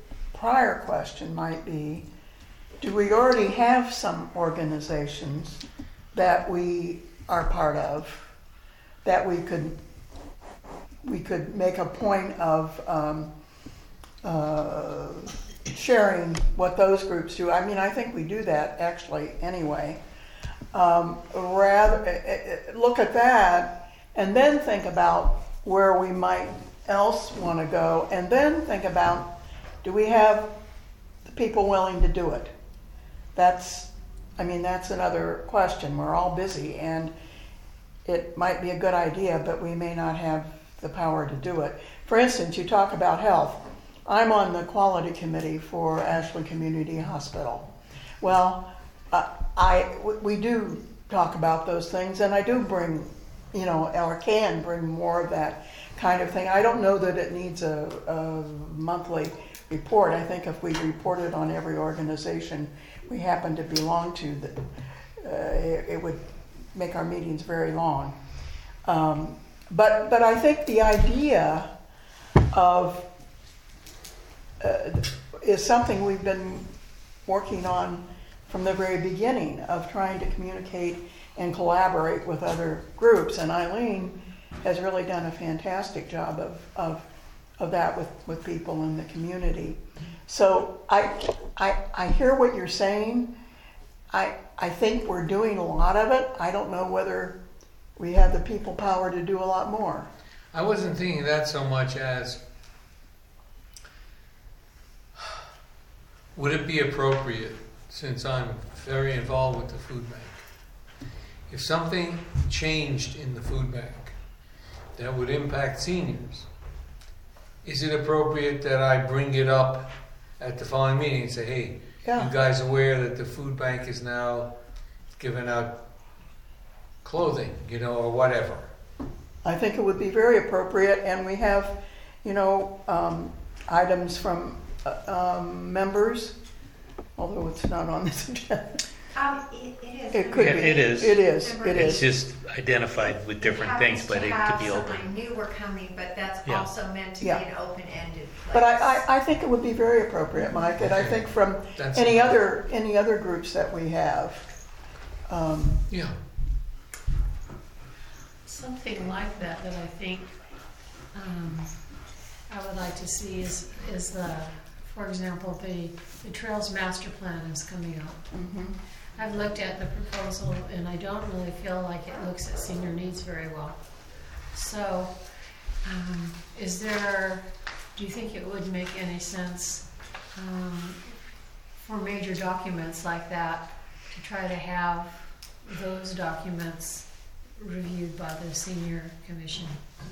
C: prior question might be, do we already have some organizations that we are part of that we could we could make a point of um, uh, sharing what those groups do? I mean, I think we do that actually anyway. Um, rather uh, look at that and then think about where we might else want to go, and then think about, do we have the people willing to do it? That's, I mean, that's another question. We're all busy, and it might be a good idea, but we may not have the power to do it. For instance, you talk about health. I'm on the quality committee for Ashland Community Hospital. Well, uh, I we do talk about those things, and I do bring, you know, or can bring more of that kind of thing. I don't know that it needs a, a monthly report. I think if we reported on every organization we happen to belong to, that uh, it, it would make our meetings very long. Um, but but I think the idea of uh, is something we've been working on from the very beginning, of trying to communicate and collaborate with other groups. And Eileen has really done a fantastic job of of, of that with, with people in the community. So I, I I hear what you're saying. I I think we're doing a lot of it. I don't know whether we have the people power to do a lot more.
F: I wasn't thinking that so much as, would it be appropriate, since I'm very involved with the food bank, if something changed in the food bank that would impact seniors, is it appropriate that I bring it up at the following meeting and say, hey,
C: Yeah.
F: you guys aware that the food bank is now giving out clothing, you know, or whatever?
C: I think it would be very appropriate, and we have, you know, um, items from uh, um, members, although it's not on this agenda.
H: Um, it, it is.
C: It could
I: Yeah,
C: be.
I: it is.
C: It is.
H: Remember,
C: It
I: It's
C: is.
I: just identified with different things, but it could be open.
H: I knew were coming, but that's
I: Yeah.
H: also meant to
C: Yeah.
H: be an open-ended place.
C: But I, I, I think it would be very appropriate, Mike, and I think from
F: That's
C: any other any other groups that we have. Um,
F: Yeah.
A: Something like that that I think um, I would like to see is is the, for example, the the Trails Master Plan is coming up.
C: mhm.
A: I've looked at the proposal and I don't really feel like it looks at senior needs very well. So, um, is there, do you think it would make any sense um, for major documents like that to try to have those documents reviewed by the senior commission?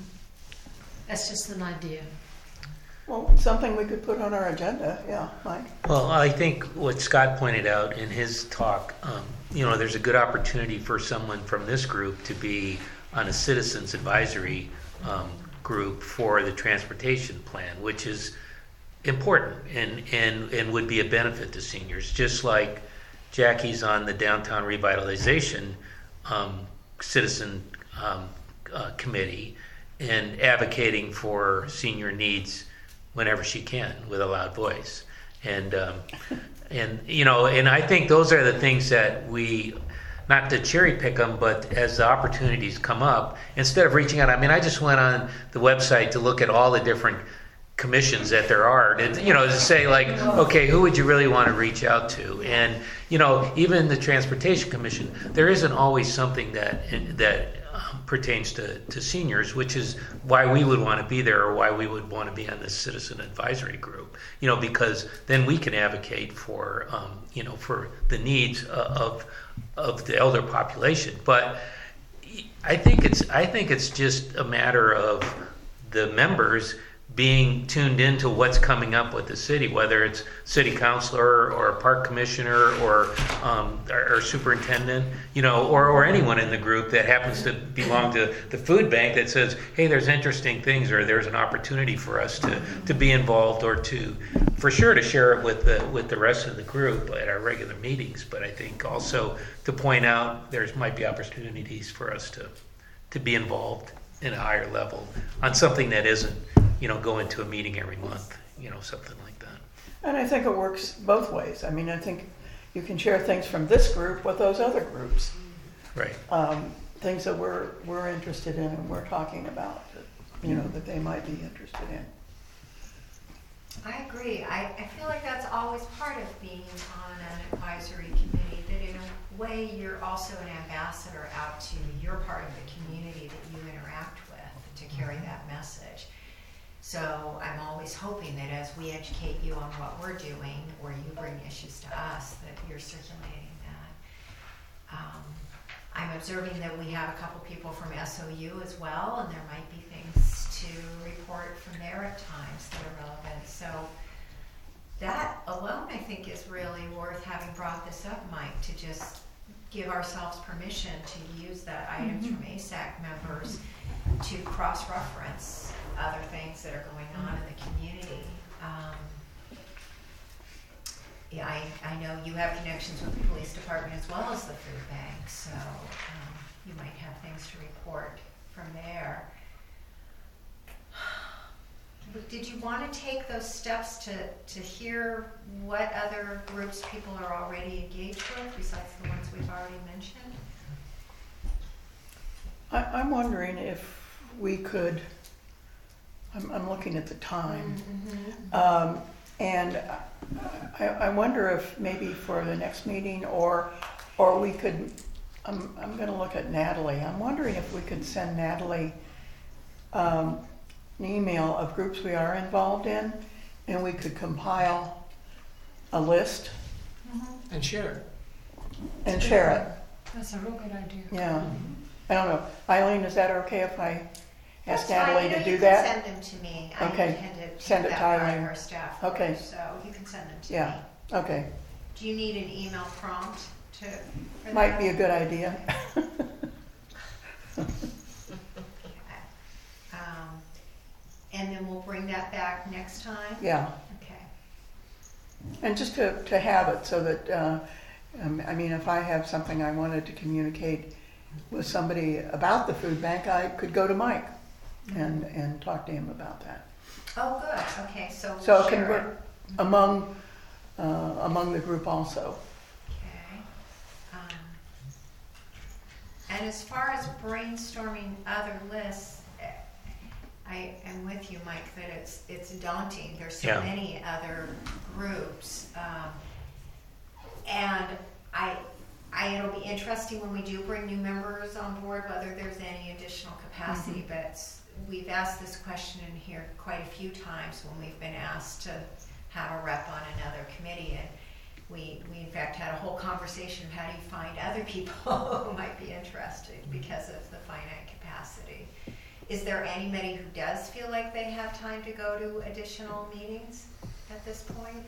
A: That's just an idea.
C: Well, something we could put on our agenda, yeah, Mike.
I: Well, I think what Scott pointed out in his talk, um, you know, there's a good opportunity for someone from this group to be on a citizens advisory um, group for the transportation plan, which is important and, and, and would be a benefit to seniors, just like Jackie's on the downtown revitalization um, citizen um, uh, committee and advocating for senior needs whenever she can with a loud voice. And, um, and you know, and I think those are the things that we, not to cherry pick them, but as the opportunities come up, instead of reaching out, I mean, I just went on the website to look at all the different commissions that there are, to, you know, to say like, okay, who would you really want to reach out to? And, you know, even the Transportation Commission, there isn't always something that, that um, pertains to, to seniors, which is why we would want to be there, or why we would want to be on this citizen advisory group, you know, because then we can advocate for, um, you know, for the needs of, of the elder population. But I think it's, I think it's just a matter of the members being tuned into what's coming up with the city, whether it's city councilor or a park commissioner or um, or, or superintendent, you know, or, or anyone in the group that happens to belong to the food bank that says, hey, there's interesting things, or there's an opportunity for us to, to be involved, or to, for sure, to share it with the with the rest of the group at our regular meetings. But I think also to point out there's might be opportunities for us to to be involved in a higher level on something that isn't, you know, going to a meeting every month, you know, something like that.
C: And I think it works both ways. I mean, I think you can share things from this group with those other groups.
I: Right.
C: Um, things that we're, we're interested in and we're talking about, that, you know, that they might be interested in.
H: I agree. I, I feel like that's always part of being on an advisory committee, that in a way you're also an ambassador out to your part of the community that you interact with to carry that message. So I'm always hoping that as we educate you on what we're doing, or you bring issues to us, that you're circulating that. Um, I'm observing that we have a couple people from S O U as well, and there might be things to report from there at times that are relevant. So that alone, I think, is really worth having brought this up, Mike, to just give ourselves permission to use that items from A S A C members to cross-reference other things that are going on in the community. Um, yeah, I, I know you have connections with the police department as well as the food bank, so um, you might have things to report from there. But did you want to take those steps to, to hear what other groups people are already engaged with besides the ones we've already mentioned?
C: I, I'm wondering if we could, I'm, I'm looking at the time,
H: Mm-hmm.
C: um, and I, I wonder if maybe for the next meeting, or or we could, I'm, I'm going to look at Natalie. I'm wondering if we could send Natalie um, an email of groups we are involved in, and we could compile a list
F: And share it.
C: and share it.
A: That's a real good idea.
C: Yeah. I don't know. Eileen, is that okay if I ask
H: That's fine.
C: Natalie
H: You know,
C: to do
H: you
C: that?
H: can send them to me.
C: Okay.
H: I intend to
C: Send
H: take
C: it to
H: that by
C: Eileen.
H: her staff.
C: Okay.
H: So you can send them to
C: Yeah.
H: me.
C: Okay.
H: Do you need an email prompt to? for
C: Might
H: that?
C: be a good idea.
H: Um, and then we'll bring that back next time?
C: Yeah.
H: Okay.
C: And just to, to have it so that, uh, um, I mean, if I have something I wanted to communicate with somebody about the food bank, I could go to Mike and, and talk to him about that.
H: Oh, good. Okay, so we'll
C: So it can
H: share
C: work among, uh, among the group also.
H: Okay. Um, and as far as brainstorming other lists, eh, I am with you, Mike, that it's it's daunting. There's so
I: Yeah.
H: many other groups, um, and I, I it'll be interesting when we do bring new members on board whether there's any additional capacity.
C: Mm-hmm.
H: But we've asked this question in here quite a few times when we've been asked to have a rep on another committee, and we we in fact had a whole conversation of how do you find other people who might be interested because of the finite capacity. Is there anybody who does feel like they have time to go to additional meetings at this point?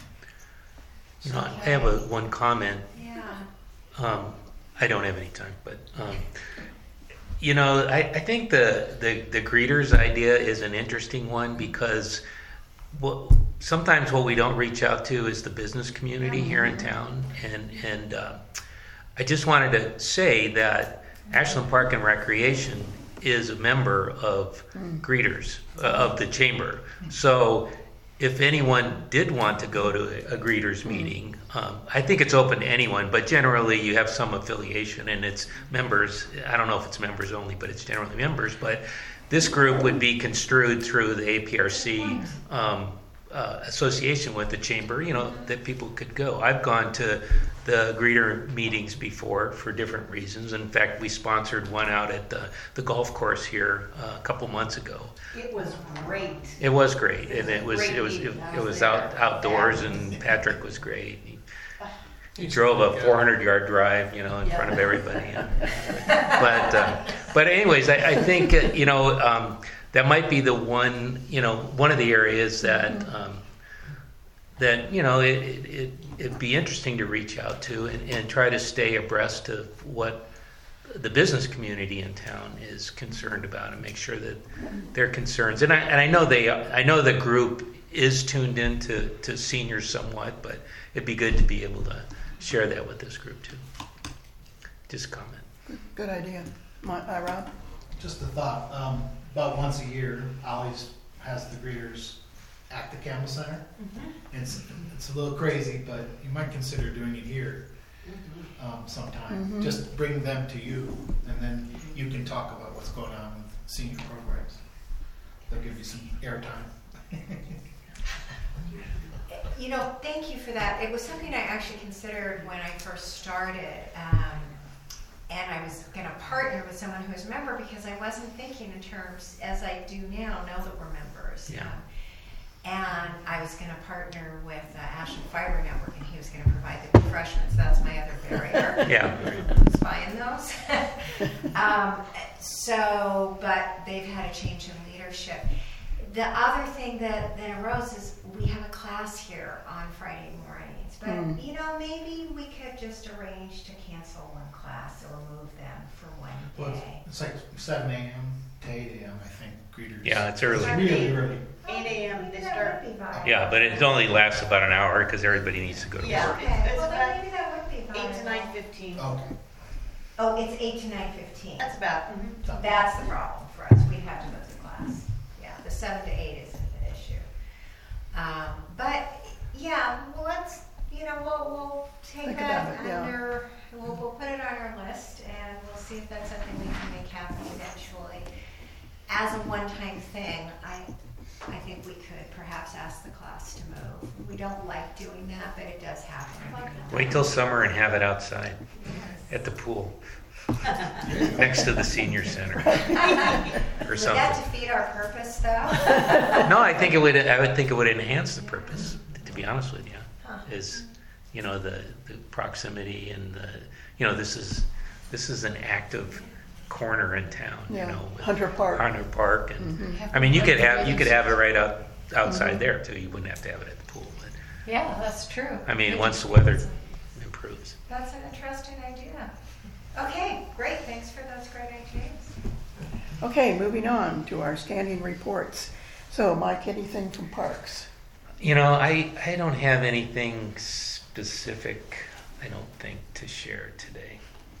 I: You know, I have a, one comment.
H: Yeah.
I: Um, I don't have any time, but um, you know, I, I think the, the the greeters idea is an interesting one because what sometimes what we don't reach out to is the business community here in town, and and uh, I just wanted to say that Ashland Park and Recreation is a member of greeters uh, of the chamber. So if anyone did want to go to a greeters meeting, um, I think it's open to anyone, but generally you have some affiliation and it's members. I don't know if it's members only, but it's generally members. But this group would be construed through the A P R C um, uh, association with the chamber, you know, that people could go. I've gone to the greeter meetings before for different reasons. In fact, we sponsored one out at the, the golf course here uh, a couple months ago.
B: It was great.
I: It was great, and it was
B: Great
I: it was it,
B: meeting. I
I: it
B: was
I: was
B: there.
I: out outdoors, and Patrick was great. He, he
F: He's
I: drove
F: a
I: a
F: good guy.
I: four hundred yard drive, you know, in
B: Yeah.
I: front of everybody. And, but uh, but anyways, I, I think uh, you know um, that might be the one you know one of the areas that um, that you know it, it, it it'd be interesting to reach out to and, and try to stay abreast of what the business community in town is concerned about and make sure that their concerns and I and I know they I know the group is tuned into to seniors somewhat, but it'd be good to be able to share that with this group too. Just comment.
C: Good idea. My, uh, Rob?
J: Just a thought, um, about once a year, Ollie's has the greeters at the Campbell Center.
B: Mm-hmm.
J: It's, it's a little crazy, but you might consider doing it here
B: Mm-hmm.
J: um, sometime.
C: Mhm.
J: Just bring them to you, and then you can talk about what's going on with senior programs. They'll give you some airtime.
H: You know, thank you for that. It was something I actually considered when I first started. Um, and I was going to partner with someone who was a member because I wasn't thinking in terms, as I do now, now that we're members.
I: Yeah.
H: Um, and I was going to partner with uh, Ashland Fiber Network, and he was going to provide the refreshments. That's my other barrier.
I: Yeah.
H: Who's buying those? um, so, but they've had a change in leadership. The other thing that, that arose is we have a class here on Friday mornings, but
C: Mm.
H: you know, maybe we could just arrange to cancel one class or move them for one
J: Well, it's,
H: day.
J: it's like seven a.m. to eight a.m. I think greeters.
I: Yeah, it's early.
J: It's really early.
B: eight a.m. they
H: Maybe
B: start.
H: that would be viable.
I: Yeah, but it only lasts about an hour because everybody needs to go to
B: Yeah.
I: work.
H: Okay,
B: It's
H: well
B: about
H: then maybe that would be viable.
B: Eight to nine fifteen.
J: Okay.
H: Oh, it's eight to nine fifteen.
B: That's about, mhm.
H: That's the problem for us. We'd have to go to class. Yeah, the seven to eight isn't an issue. Um, but yeah, well, let's, you know, we'll, we'll take
C: Think
H: that
C: about it, yeah.
H: under, we'll, we'll put it on our list and we'll see if that's something we can make happen eventually. As a one-time thing, I, I think we could perhaps ask the class to move. We don't like doing that, but it does happen.
I: Wait till summer and have it outside at the pool next to the senior center or
H: Would
I: something.
H: that defeat our purpose, though?
I: No, I think it would. I would think it would enhance the purpose. To be honest with you,
H: Huh.
I: is you know the, the proximity and the you know this is this is an active corner in town.
C: Yeah,
I: You know, with
C: Hunter Park.
I: Hunter Park, and
C: Mhm.
A: Have
I: I mean you
A: to
I: could
A: put
I: have you could have it right out outside
C: Mhm.
I: there too. You wouldn't have to have it at the pool. But
A: Yeah, that's true.
I: I mean,
A: Maybe-
I: once the weather improves.
H: That's an interesting idea. Okay, great. Thanks for those great ideas.
C: Okay, moving on to our standing reports. So, Mike, anything from Parks?
I: You know, I, I don't have anything specific, I don't think, to share today.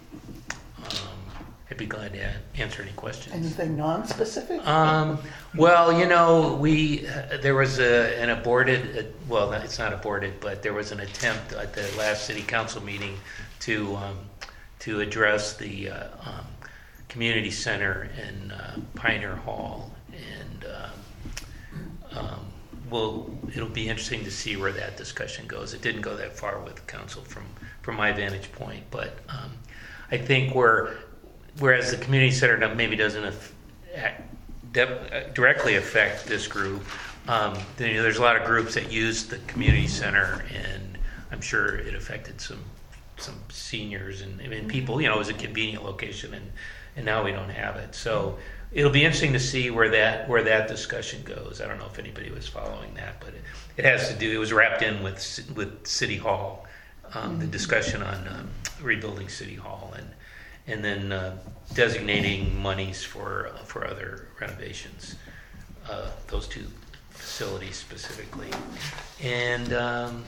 I: Um, I'd be glad to a- answer any questions.
C: Anything non-specific?
I: Um, well, you know, we, uh, there was a, an aborted, uh, well, it's not aborted, but there was an attempt at the last city council meeting to, um, to address the, uh, um, community center in, uh, Pioneer Hall. And, um, um, well, it'll be interesting to see where that discussion goes. It didn't go that far with council from, from my vantage point, but, um, I think we're, whereas the community center maybe doesn't aff- act- de- directly affect this group, um, then, you know, there's a lot of groups that use the community center, and I'm sure it affected some some seniors and, and people. You know, it was a convenient location, and, and now we don't have it. So it'll be interesting to see where that where that discussion goes. I don't know if anybody was following that, but it, it has to do. It was wrapped in with ci- with City Hall, um, the discussion on um, rebuilding City Hall, and and then uh, designating monies for for other renovations, uh, those two facilities specifically. And um,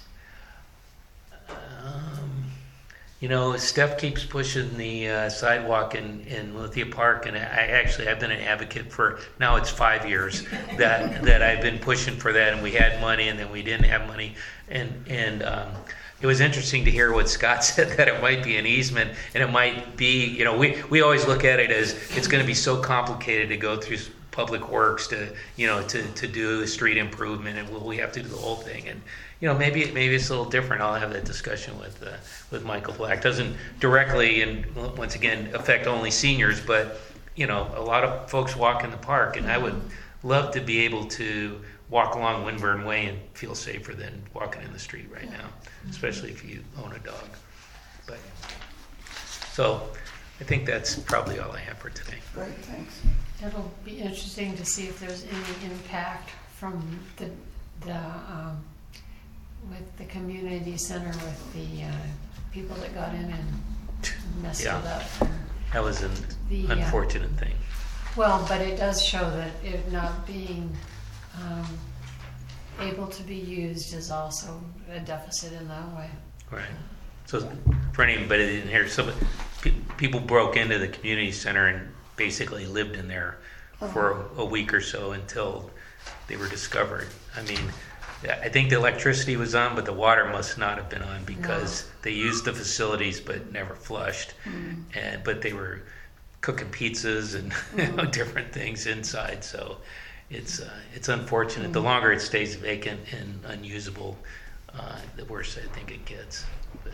I: um, you know, Steph keeps pushing the uh, sidewalk in, in Lithia Park, and I actually I've been an advocate for now it's five years that that I've been pushing for that, and we had money and then we didn't have money, and and um, it was interesting to hear what Scott said, that it might be an easement, and it might be, you know, we, we always look at it as it's going to be so complicated to go through public works to, you know, to, to do street improvement, and will we have to do the whole thing? And, you know, maybe maybe it's a little different. I'll have that discussion with uh, with Michael Black. Doesn't directly and once again affect only seniors, but, you know, a lot of folks walk in the park, and I would love to be able to walk along Winburn Way and feel safer than walking in the street right now, especially if you own a dog. But so I think that's probably all I have for today.
C: Great, thanks.
A: It'll be interesting to see if there's any impact from the, the, um, with the community center, with the, uh, people that got in and messed it
I: Yeah.
A: up.
I: That was an
A: The, uh,
I: unfortunate thing.
A: Well, but it does show that it not being, um, able to be used is also a deficit in that way.
I: Right. So for anybody that didn't hear, some pe- people broke into the community center and basically lived in there for a week or so until they were discovered. I mean, I think the electricity was on, but the water must not have been on because
A: No.
I: they used the facilities but never flushed.
C: Mm.
I: And but they were cooking pizzas and you know, different things inside. So it's uh, it's unfortunate. The longer it stays vacant and unusable, uh, the worse I think it gets. But.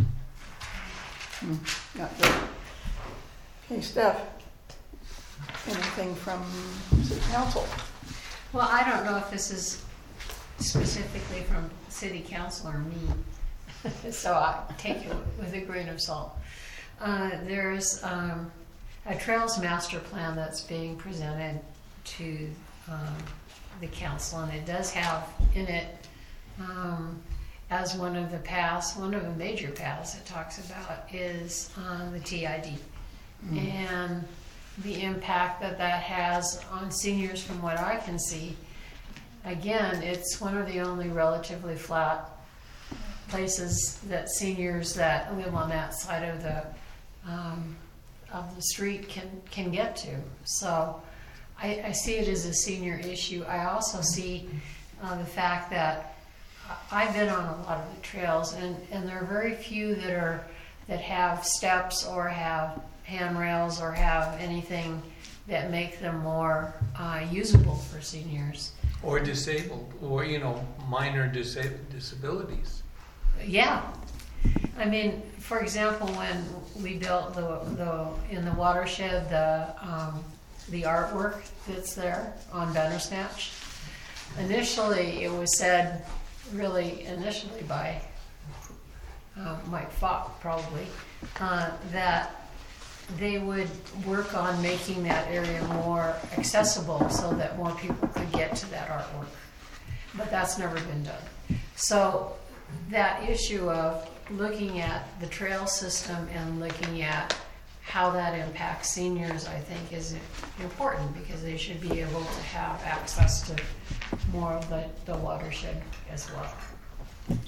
C: Mm, not good. Okay, Steph, anything from City Council?
A: Well, I don't know if this is specifically from city council or me, so I take it with a grain of salt. Uh, there's um, a trails master plan that's being presented to um, the council, and it does have in it, um, as one of the paths, one of the major paths it talks about is uh, the T I D. Mm. And the impact that that has on seniors from what I can see. Again, it's one of the only relatively flat places that seniors that live on that side of the um, of the street can can get to. So I, I see it as a senior issue. I also see uh, the fact that I've been on a lot of the trails, and, and there are very few that are that have steps or have handrails or have anything that make them more uh, usable for seniors.
F: Or disabled, or, you know, minor disa- disabilities.
A: Yeah. I mean, for example, when we built the, the in the watershed, the um, the artwork that's there on Bandersnatch, initially it was said, really initially by uh, Mike Falk probably, uh, that they would work on making that area more accessible so that more people could get to that artwork. But that's never been done. So that issue of looking at the trail system and looking at how that impacts seniors, I think, is important because they should be able to have access to more of the, the watershed as well.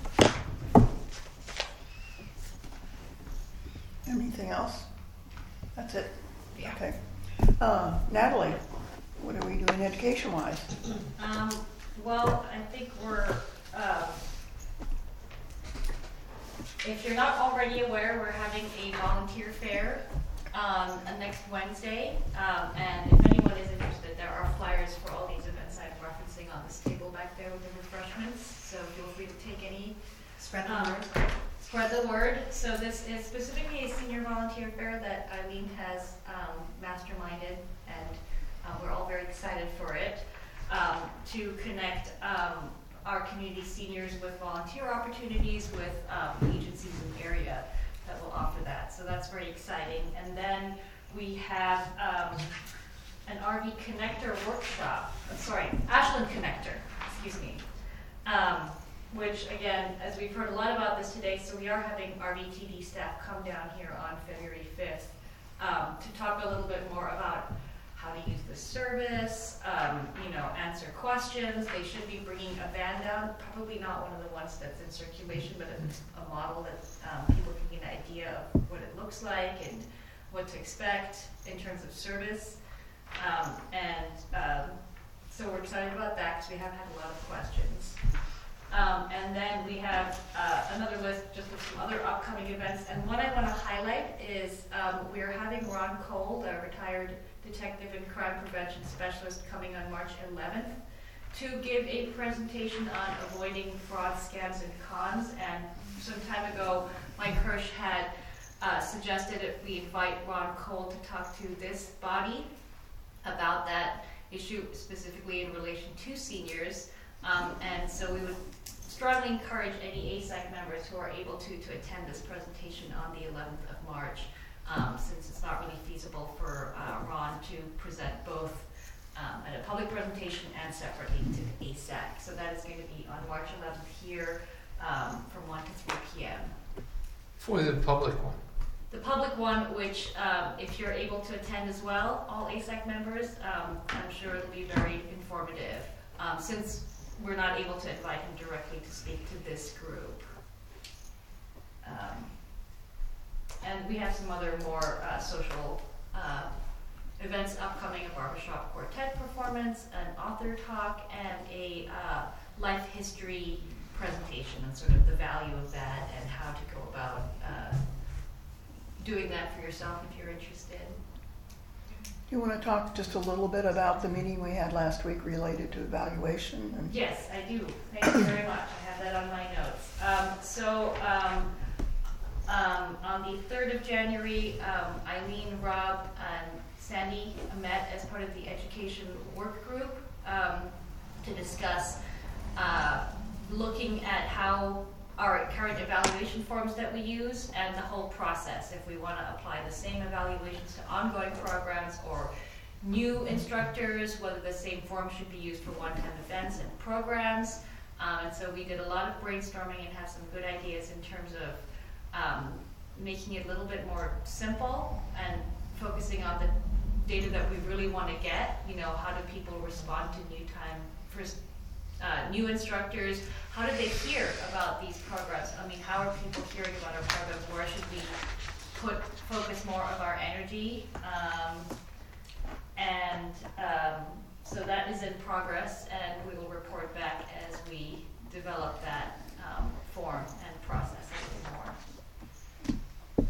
C: Anything else? That's it?
A: Yeah.
C: Okay. Uh, Natalie, what are we doing education-wise?
L: Um, well, I think we're, uh, if you're not already aware, we're having a volunteer fair um, uh, next Wednesday. Um, and if anyone is interested, there are flyers for all these events I'm referencing on this table back there with the refreshments. So feel free to take any.
H: Spread the
L: um,
H: word.
L: Spread the word. So this is specifically a senior volunteer fair that Eileen has um, masterminded, and uh, we're all very excited for it, um, to connect um, our community seniors with volunteer opportunities with um, agencies in the area that will offer that. So that's very exciting. And then we have um, an R V Connector workshop, uh, sorry, Ashland Connector, excuse me. Um, which again, as we've heard a lot about this today, so we are having R V T D staff come down here on February fifth um, to talk a little bit more about how to use the service, um, you know, answer questions. They should be bringing a van down, probably not one of the ones that's in circulation, but it's a model that um, people can get an idea of what it looks like and what to expect in terms of service. Um, and um, so we're excited about that because we have had a lot of questions. Um, and then we have uh, another list just of some other upcoming events. And what I want to highlight is um, we're having Ron Cold, a retired detective and crime prevention specialist, coming on March eleventh to give a presentation on avoiding fraud, scams, and cons. And some time ago, Mike Hirsch had uh, suggested that we invite Ron Cold to talk to this body about that issue, specifically in relation to seniors. Um, and so we would strongly encourage any A S A C members who are able to to attend this presentation on the eleventh of March, um, since it's not really feasible for uh, Ron to present both um, at a public presentation and separately to the A S A C. So that is going to be on March eleventh here um, from one to three p m
F: For the public one.
L: The public one, which um, if you're able to attend as well, all A S A C members, um, I'm sure it'll be very informative. Um, since we're not able to invite him directly to speak to this group. Um, and we have some other more uh, social uh, events upcoming, a barbershop quartet performance, an author talk, and a uh, life history presentation, and sort of the value of that and how to go about uh, doing that for yourself if you're interested.
C: You want to talk just a little bit about the meeting we had last week related to evaluation? And
L: Yes, I do. Thank you very much. I have that on my notes. Um, so um, um, on the third of January, um, Eileen, Rob, and Sandy met as part of the education work group um, to discuss uh, looking at how our current evaluation forms that we use and the whole process, if we want to apply the same evaluations to ongoing programs or new instructors, whether the same form should be used for one-time events and programs. Um, and so we did a lot of brainstorming and have some good ideas in terms of um, making it a little bit more simple and focusing on the data that we really want to get. You know, how do people respond to new time, first, uh, new instructors? How do they hear about these programs? I mean, how are people hearing about our programs? Where should we put focus more of our energy? Um, and um, so that is in progress, and we will report back as we develop that um, form and process it more.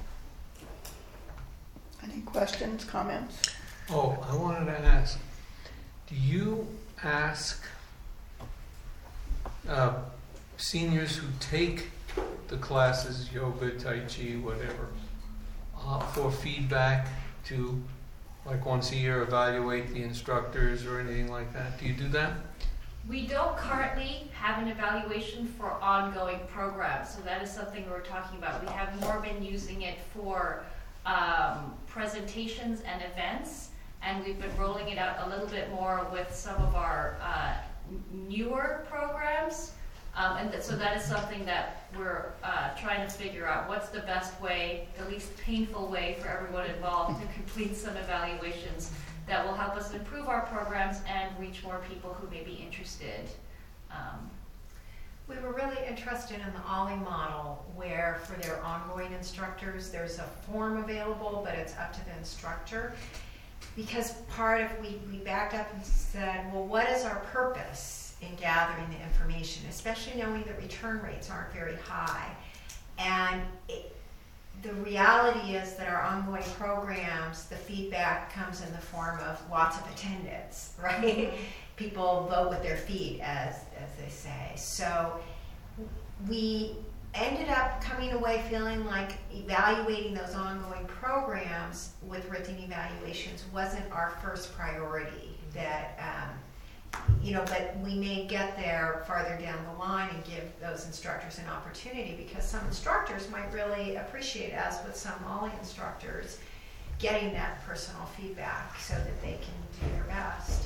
C: any questions, comments?
F: Oh, I wanted to ask, do you ask uh, seniors who take the classes, yoga, tai chi, whatever, uh, for feedback to, like once a year, evaluate the instructors or anything like that? Do you do that?
L: We don't currently have an evaluation for ongoing programs, so that is something we're talking about. We have more been using it for um, presentations and events, and we've been rolling it out a little bit more with some of our uh, newer programs. Um, and th- so that is something that we're uh, trying to figure out. What's the best way, the least painful way for everyone involved to complete some evaluations that will help us improve our programs and reach more people who may be interested. Um,
H: We were really interested in the Ollie model, where for their ongoing instructors, there's a form available, but it's up to the instructor. Because part of, we, we backed up and said, well, what is our purpose in gathering the information, especially knowing that return rates aren't very high. And it, the reality is that our ongoing programs, the feedback comes in the form of lots of attendance, right? Mm-hmm. People vote with their feet, as, as they say. So we ended up coming away feeling like evaluating those ongoing programs with written evaluations wasn't our first priority. That, um, you know, but we may get there farther down the line and give those instructors an opportunity, because some instructors might really appreciate, as with some Ollie instructors, getting that personal feedback so that they can do their best.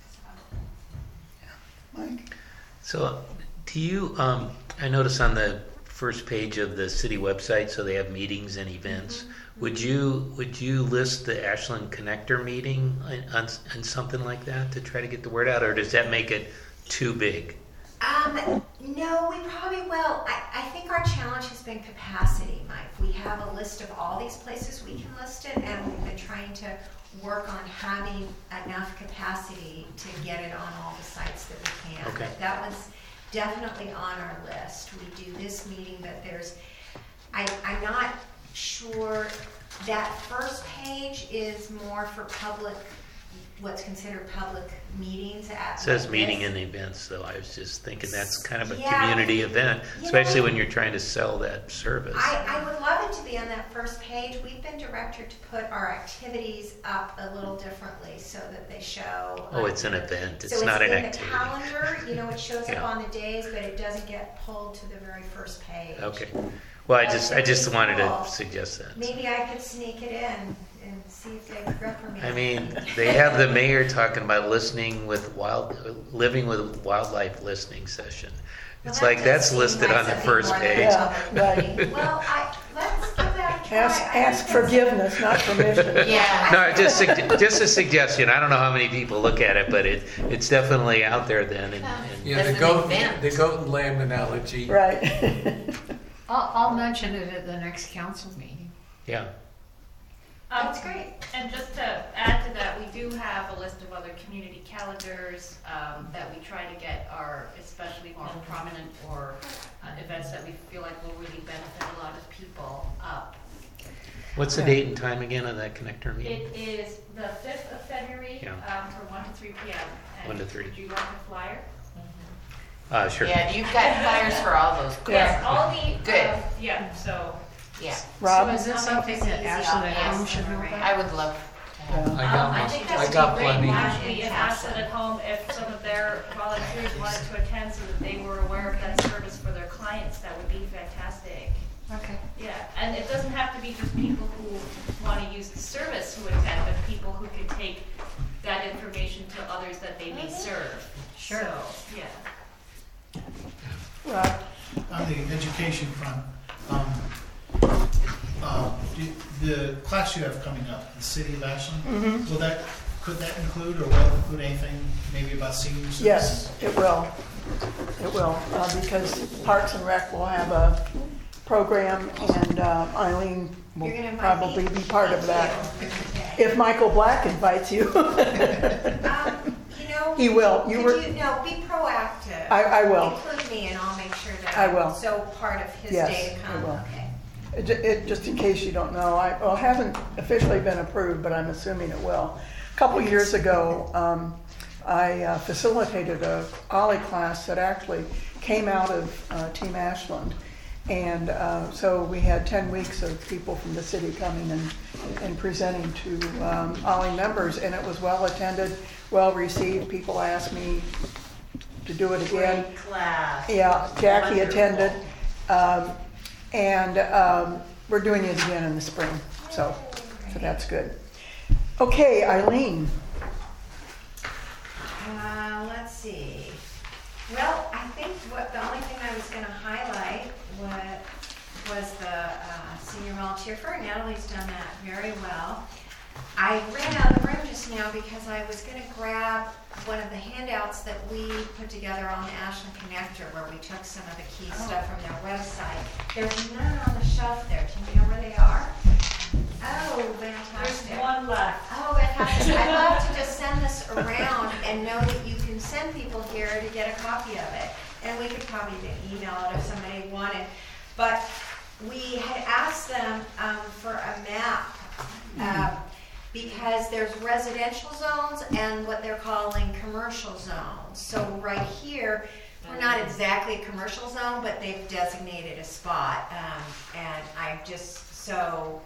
C: Mike?
I: So, do you, um, I notice on the first page of the city website, so they have meetings and events. Mm-hmm. Would you would you list the Ashland Connector meeting on, on something like that to try to get the word out, or does that make it too big?
H: Um, no, we probably will. I, I think our challenge has been capacity, Mike. We have a list of all these places we can list it, and we've been trying to work on having enough capacity to get it on all the sites that we can.
I: Okay.
H: But that was definitely on our list. We do this meeting, but there's, I, I'm not sure, that first page is more for public, what's considered public meetings. At
I: It says
H: like
I: meeting
H: this.
I: and events, so I was just thinking that's kind of a
H: Yeah.
I: community event,
H: You
I: especially
H: know,
I: when you're trying to sell that service.
H: I, I would love it to be on that first page. We've been directed to put our activities up a little differently so that they show.
I: Oh,
H: um,
I: it's an event, it's
H: so
I: not an
H: in
I: activity.
H: the calendar, you know, it shows
I: Yeah.
H: up on the days, but it doesn't get pulled to the very first page.
I: Okay. Well, I just I just wanted
H: Cool.
I: to suggest that.
H: Maybe I could sneak it in and see if they would reprimand.
I: I mean, they have the mayor talking about listening with wild, living with wildlife listening session. It's
H: Well,
I: like
H: that
I: that's
H: does seem
I: listed
H: like
I: on the
H: something
I: first
H: more than
I: page.
C: Yeah, right.
H: Well, I, let's give that a try.
C: Ask,
H: I
C: ask
H: think that's-
C: forgiveness, not permission.
H: Yeah.
I: No, just sug- just a suggestion. I don't know how many people look at it, but it it's definitely out there then. And, and
F: Yeah,
K: That's
F: the
K: an
F: goat,
K: event.
F: the goat and lamb analogy.
C: Right.
A: I'll, I'll mention it at the next council meeting.
I: yeah.
L: Um,
H: That's great.
L: And just to add to that, we do have a list of other community calendars um, that we try to get our especially more prominent or uh, events that we feel like will really benefit a lot of people up.
I: What's the date and time again of that connector meeting?
L: It is the fifth of February
I: Yeah.
L: um, from one to three p m And
I: one to three.
L: Would you like a flyer?
I: Uh, sure.
K: Yeah, you've got flyers for all those.
L: Yes, all the,
K: Good.
L: um, yeah, so.
K: Yeah,
C: Rob?
A: So is this something that Ashland at home should know about?
K: I would love to have.
C: Yeah.
F: I got,
L: Um, I
F: my-
L: think
F: I
L: that's
F: got
L: great.
F: plenty.
L: Actually, if Ashland at home, if some of their volunteers wanted to attend so that they were aware of that service for their clients, that would be fantastic.
A: Okay.
L: Yeah, and it doesn't have to be just people who want to use the service who attend, but people who can take that information to others that they may serve.
A: Sure.
L: So, yeah.
C: Rob?
J: On the education front, um, uh, do- the class you have coming up, the City of Ashland,
C: Mhm.
J: will that, could that include, or will it include anything maybe about senior services?
C: Yes, it will. It will, uh, because Parks and Rec will have a program, and uh, Eileen will
H: You're gonna invite me?
C: probably be part of that.
H: Okay.
C: If Michael Black invites you.
H: Um, you know.
C: He will. You
H: could
C: were-
H: you, no, be proactive.
C: I, I will.
H: Include me and I'll make sure that
C: I
H: I'm
C: will.
H: so part of his
C: Yes,
H: day to
C: I
H: come.
C: will.
H: Okay.
C: It, ju- it, just in case you don't know, I, well, it hasn't officially been approved, but I'm assuming it will. A couple years ago, um, I uh, facilitated a Ollie class that actually came out of uh, Team Ashland. And uh, so we had ten weeks of people from the city coming and, and presenting to um, Ollie members, and it was well attended, well received. People asked me to do it again.
B: Great class.
C: Yeah, Jackie
B: Wonderful.
C: attended. Um, and um, we're doing it again in the spring, so, so that's good. Okay, Eileen.
H: Uh, let's see. Well, I think what the only thing I was going to highlight was, was the uh, senior volunteer firm. Natalie's done that very well. I ran out of the room just now because I was going to grab one of the handouts that we put together on the Ashland Connector, where we took some of the key stuff from their website. There's none on the shelf there. Do you know where they are? Oh, fantastic.
L: There's one left.
H: Oh, fantastic. I'd love to just send this around and know that you can send people here to get a copy of it. And we could probably even email it if somebody wanted. But we had asked them um, for a map uh, because there's residential zones and what they're calling commercial zones. So right here, we're not exactly a commercial zone, but they've designated a spot. Um, and I'm just so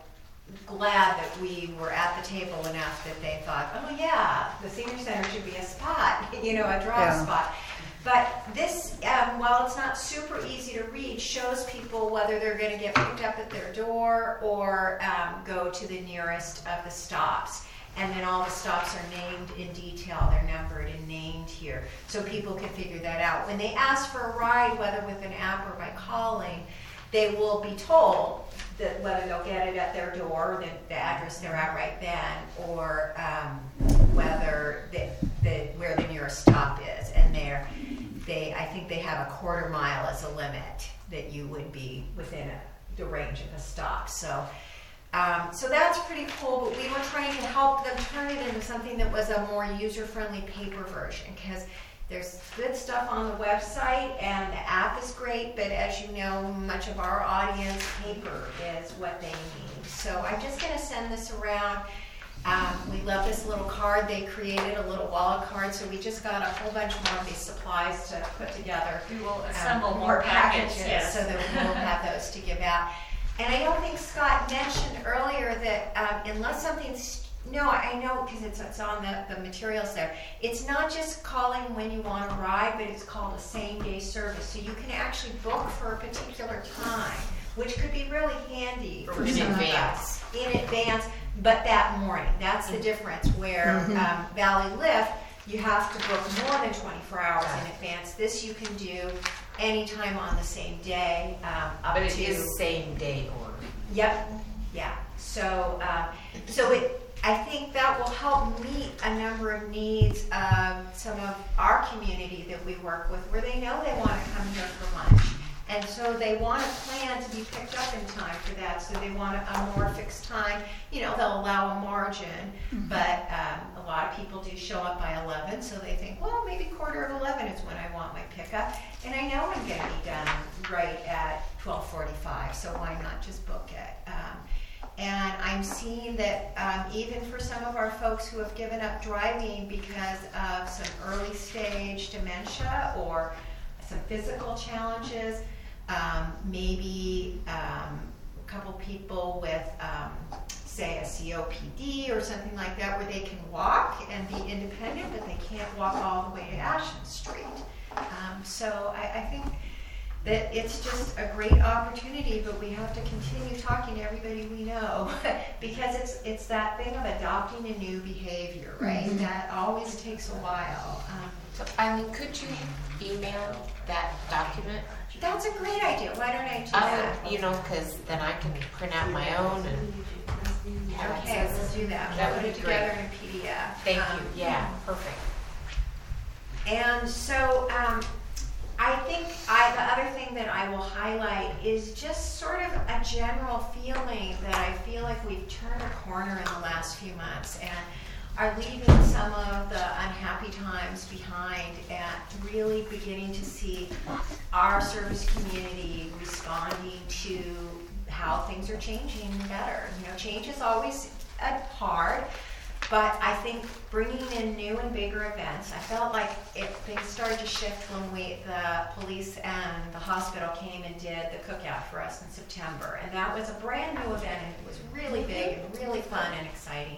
H: glad that we were at the table enough that they thought, oh yeah, the senior center should be a spot, you know, a draw
C: Yeah.
H: spot. But this, um, while it's not super easy to read, shows people whether they're going to get picked up at their door or um, go to the nearest of the stops. And then all the stops are named in detail. They're numbered and named here, so people can figure that out. When they ask for a ride, whether with an app or by calling, they will be told that whether they'll get it at their door, the, the address they're at right then, or um, whether the, the, where the nearest stop is. And they're, they, I think they have a quarter mile as a limit that you would be within a, the range of a stop. So, um, so that's pretty cool. But we were trying to help them turn it into something that was a more user-friendly paper version, because there's good stuff on the website and the app is great, but as you know, much of our audience, paper is what they need. So I'm just going to send this around. Um, we love this little card they created, a little wallet card, so we just got a whole bunch more of these supplies to put together.
L: We will
H: um,
L: assemble more packets, yes.
H: so that we'll have those to give out. And I don't think Scott mentioned earlier that um, unless something's No, I know, because it's, it's on the, the materials there. It's not just calling when you want to ride, but it's called a same-day service. So you can actually book for a particular time, which could be really handy for
K: In
H: some
K: advance.
H: of us. In advance, but that morning. That's the difference, where
C: Mhm.
H: um, Valley Lift, you have to book more than twenty-four hours in advance. This you can do anytime on the same day, um, up
K: But it
H: to...
K: is same day order.
H: Yep, yeah. So, uh, so it, I think that will help meet a number of needs of some of our community that we work with, where they know they want to come here for lunch. And so they want to plan to be picked up in time for that, so they want a, a more fixed time. You know, they'll allow a margin, but um, a lot of people do show up by eleven, so they think, well, maybe quarter of eleven is when I want my pickup. And I know I'm going to be done right at twelve forty-five, so why not just book it? Um, and I'm seeing that um, even for some of our folks who have given up driving because of some early stage dementia or some physical challenges, um, maybe um, a couple people with, um, say, a C O P D or something like that, where they can walk and be independent, but they can't walk all the way to Ashland Street. Um, so I, I think that it's just a great opportunity, but we have to continue talking to everybody we know because it's it's that thing of adopting a new behavior, right? Mm-hmm. That always takes a while. Um,
K: So Eileen, could you email that document?
H: That's a great idea. Why don't I do
K: I
H: that?
K: would, you know, because then I can print out my own and have
H: Okay,
K: access.
H: we'll do that.
K: That
H: We'll
K: would
H: put it
K: be great.
H: together in P D F.
K: Thank
H: Um,
K: you. Yeah, perfect.
H: And so um, I think I, the other thing that I will highlight is just sort of a general feeling that I feel like we've turned a corner in the last few months and are leaving some of the unhappy times behind and really beginning to see our service community responding to how things are changing better. You know, change is always uh, hard, but I think bringing in new and bigger events, I felt like it, things started to shift when we, the police and the hospital came and did the cookout for us in September. And that was a brand new event and it was really big and really fun and exciting.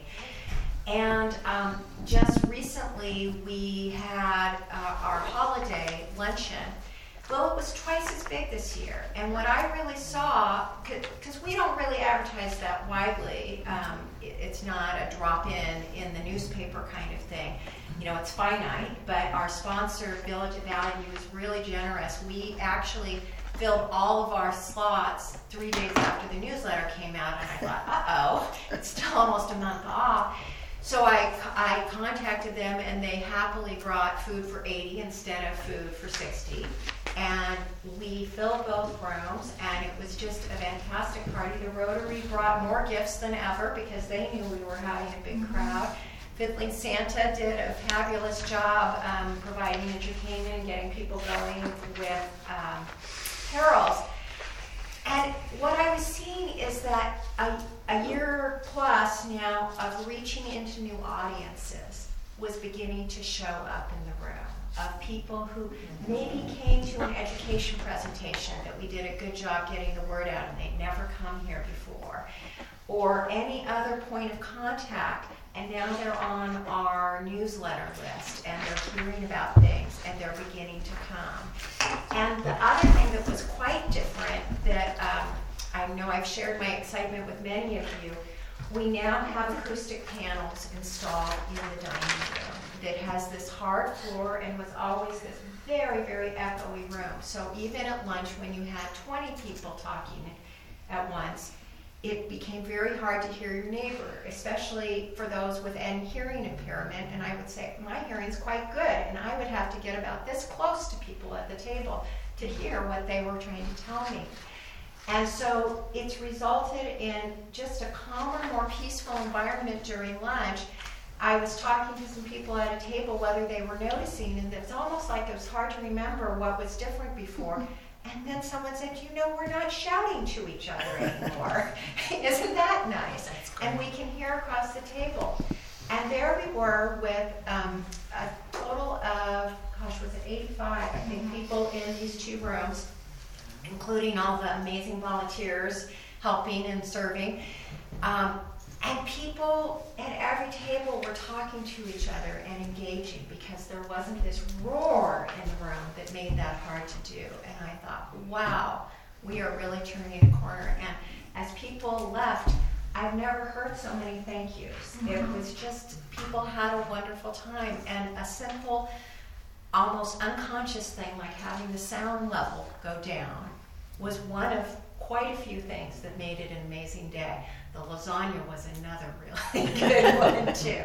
H: And um, just recently we had uh, our holiday luncheon. Well, it was twice as big this year. And what I really saw, because we don't really advertise that widely, um, it, it's not a drop-in in the newspaper kind of thing. You know, it's finite, but our sponsor, Village of Value, was really generous. We actually filled all of our slots three days after the newsletter came out, and I thought, uh-oh, it's still almost a month off. So I, I contacted them, and they happily brought food for eighty instead of food for sixty. And we filled both rooms, and it was just a fantastic party. The Rotary brought more gifts than ever because they knew we were having a big crowd. Fiddling Santa did a fabulous job um, providing entertainment and getting people going with um, carols. And what I was seeing is that a, a year plus now of reaching into new audiences was beginning to show up in the room, of people who maybe came to an education presentation that we did a good job getting the word out and they'd never come here before, or any other point of contact, and now they're on our newsletter list and they're hearing about things and they're beginning to come. And the other thing that was quite different that um, I know I've shared my excitement with many of you, we now have acoustic panels installed in the dining room that has this hard floor and was always this very, very echoey room. So even at lunch when you had twenty people talking at once, it became very hard to hear your neighbor, especially for those with any hearing impairment. And I would say, my hearing's quite good, and I would have to get about this close to people at the table to hear what they were trying to tell me. And so it's resulted in just a calmer, more peaceful environment during lunch. I was talking to some people at a table whether they were noticing, and it's almost like it was hard to remember what was different before. And then someone said, you know, we're not shouting to each other anymore. Isn't that nice? And we can hear across the table. And there we were with um, a total of, gosh, was it eighty-five, I think, people in these two rooms, including all the amazing volunteers helping and serving. Um, and people at every table were talking to each other and engaging because there wasn't this roar in the room that made that hard to do. And I thought, wow, we are really turning a corner. And as people left, I've never heard so many thank yous. Mm-hmm. It was just, people had a wonderful time. And a simple, almost unconscious thing like having the sound level go down was one of quite a few things that made it an amazing day. The lasagna was another really good one too.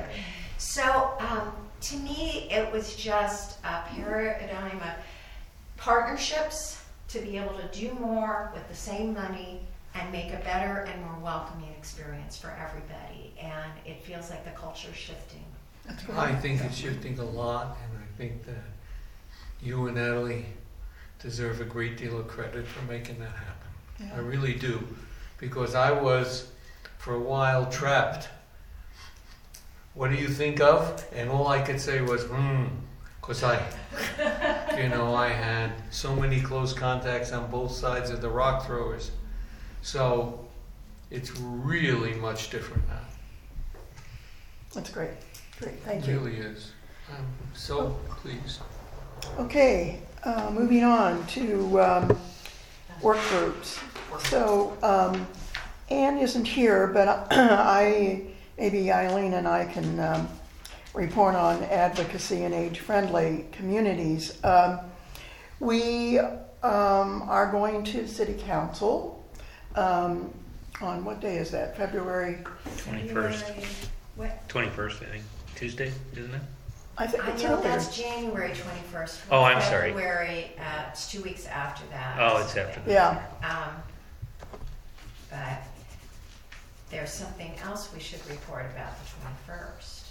H: So um, to me, it was just a paradigm of partnerships to be able to do more with the same money and make a better and more welcoming experience for everybody. And it feels like the culture's shifting.
C: That's great.
F: I think it's shifting a lot, and I think that you and Natalie deserve a great deal of credit for making that happen.
C: Yeah.
F: I really do, because I was, for a while, trapped. What do you think of? And all I could say was, hmm, because I, you know, I had so many close contacts on both sides of the rock throwers. So it's really much different now.
C: That's great. Great, thank
F: It
C: you.
F: really is. I'm so pleased.
C: Okay, uh, moving on to um, work groups. So um, Anne isn't here, but I, maybe Eileen and I can um, report on advocacy in age-friendly communities. Um, we um, are going to City Council um, on, what day is that? February?
I: twenty-first.
H: January- What?
I: twenty-first, I think. Tuesday, isn't it?
C: I think
H: I
C: it's
H: know
C: earlier.
H: that's January twenty-first.
I: Oh, I'm sorry.
H: February, uh, it's two weeks after that.
I: Oh, it's after that.
C: Yeah.
H: Um, but there's something else we should report about the twenty-first.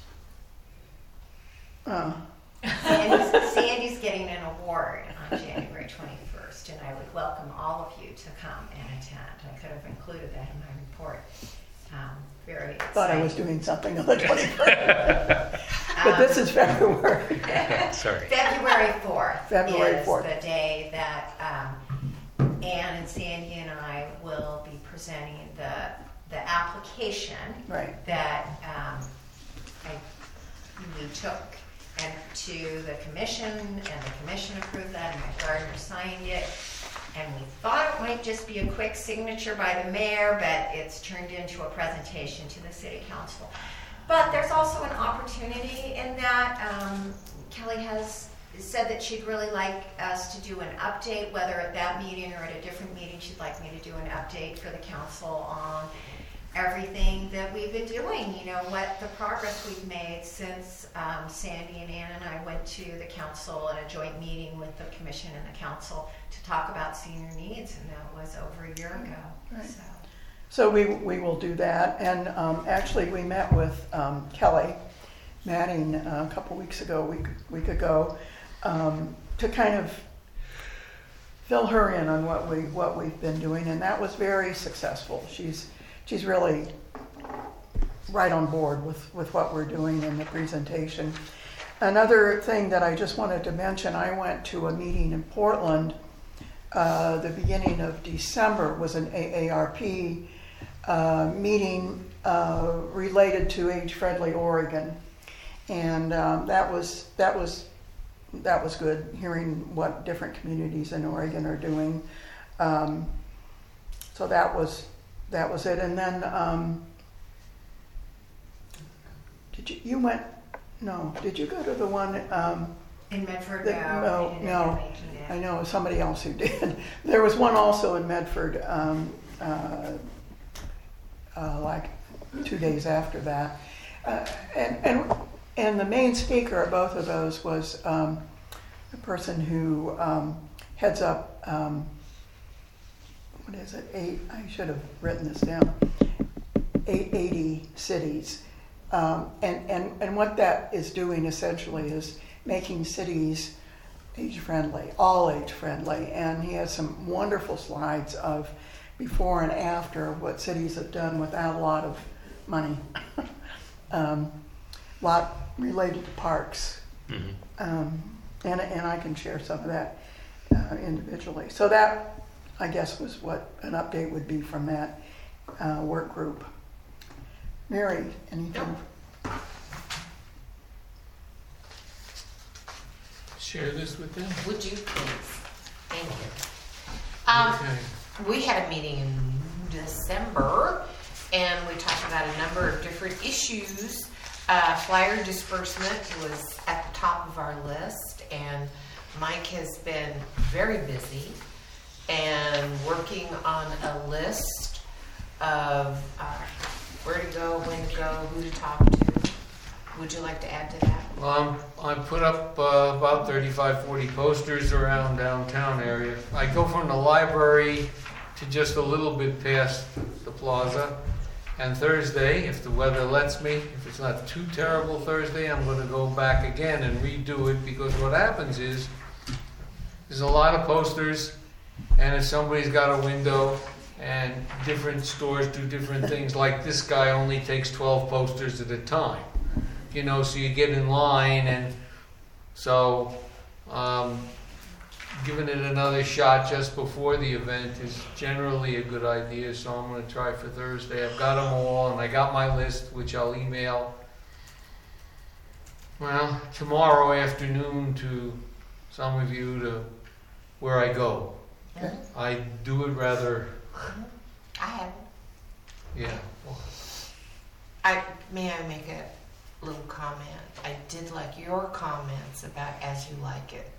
C: Uh,
H: Sandy's, Sandy's getting an award on January twenty-first, and I would welcome all of you to come and attend. I could have included that in my report. Um, very exciting.
C: thought I was doing something on the twenty-first. But this is February.
I: Sorry.
H: February fourth.
C: February fourth.
H: Is the day that um, Ann and Sandy and I will be presenting the the application
C: Right.
H: that um, I, we took and to the commission, and the commission approved that, and my gardener signed it. And we thought it might just be a quick signature by the mayor, but it's turned into a presentation to the city council. But there's also an opportunity in that um, Kelly has said that she'd really like us to do an update, whether at that meeting or at a different meeting. She'd like me to do an update for the council on everything that we've been doing, you know, what the progress we've made since um, Sandy and Ann and I went to the council at a joint meeting with the commission and the council to talk about senior needs, and that was over a year ago.
C: Right.
H: So.
C: So we, we will do that. And um, actually, we met with um, Kelly Matting uh, a couple weeks ago, week, week ago, um, to kind of fill her in on what, we, what we've been doing. And that was very successful. She's, she's really right on board with, with what we're doing in the presentation. Another thing that I just wanted to mention, I went to a meeting in Portland uh, the beginning of December. Was an A A R P Uh, meeting uh, related to Age-Friendly Oregon, and um, that was that was that was good. Hearing what different communities in Oregon are doing, um, so that was that was it. And then, um, did you you went? No, did you go to the one um,
H: in Medford?
C: The,
H: no,
C: no, no. I know somebody else who did. There was one also in Medford. Um, uh, Uh, like two days after that, uh, and and and the main speaker of both of those was um, a person who um, heads up um, what is it? Eight. I should have written this down. Eight eighty cities, um, and and and what that is doing essentially is making cities age friendly, all age friendly, and he has some wonderful slides of before and after what cities have done without a lot of money. um, lot related to parks.
I: Mm-hmm.
C: Um, and, and I can share some of that uh, individually. So that, I guess, was what an update would be from that uh, work group. Mary, anything?
F: Share this with them.
K: Would you please? Thank you. Um,
F: Okay.
K: We had a meeting in December, and we talked about a number of different issues. Uh, flyer disbursement was at the top of our list, and Mike has been very busy and working on a list of uh, where to go, when to go, who to talk to. Would you like to add to that?
F: Um, I put up uh, about thirty-five, forty posters around downtown area. I go from the library to just a little bit past the plaza. And Thursday, if the weather lets me, if it's not too terrible Thursday, I'm going to go back again and redo it, because what happens is there's a lot of posters, and if somebody's got a window, and different stores do different things, like this guy only takes twelve posters at a time. You know, so you get in line, and so um, giving it another shot just before the event is generally a good idea, so I'm going to try for Thursday. I've got them all, and I got my list, which I'll email, well, tomorrow afternoon to some of you to where I go.
K: Mhm.
F: I do it rather,
K: I have.
F: yeah.
K: I may I make a little comment? I did like your comments about as you like it.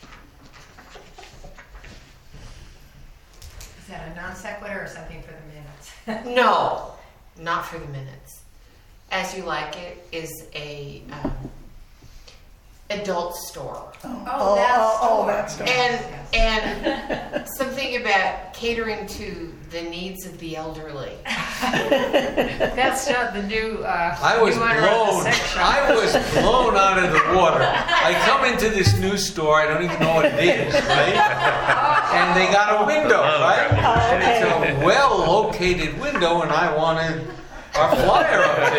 H: Is that a non sequitur or something for the minutes?
K: No, not for the minutes. As you like it is a um, adult store.
C: Oh,
H: Oh, that
C: oh, oh,
H: store.
C: that store.
K: And
H: Yes.
K: and something about catering to the needs of the elderly.
A: That's not the new, uh,
F: I was
A: new owner of the
F: blown.
A: sex shop.
F: I was blown out of the water. I come into this new store. I don't even know what it is, right? And they got a window, right?
C: Oh,
F: And it's a well-located window, and I wanted our flyer up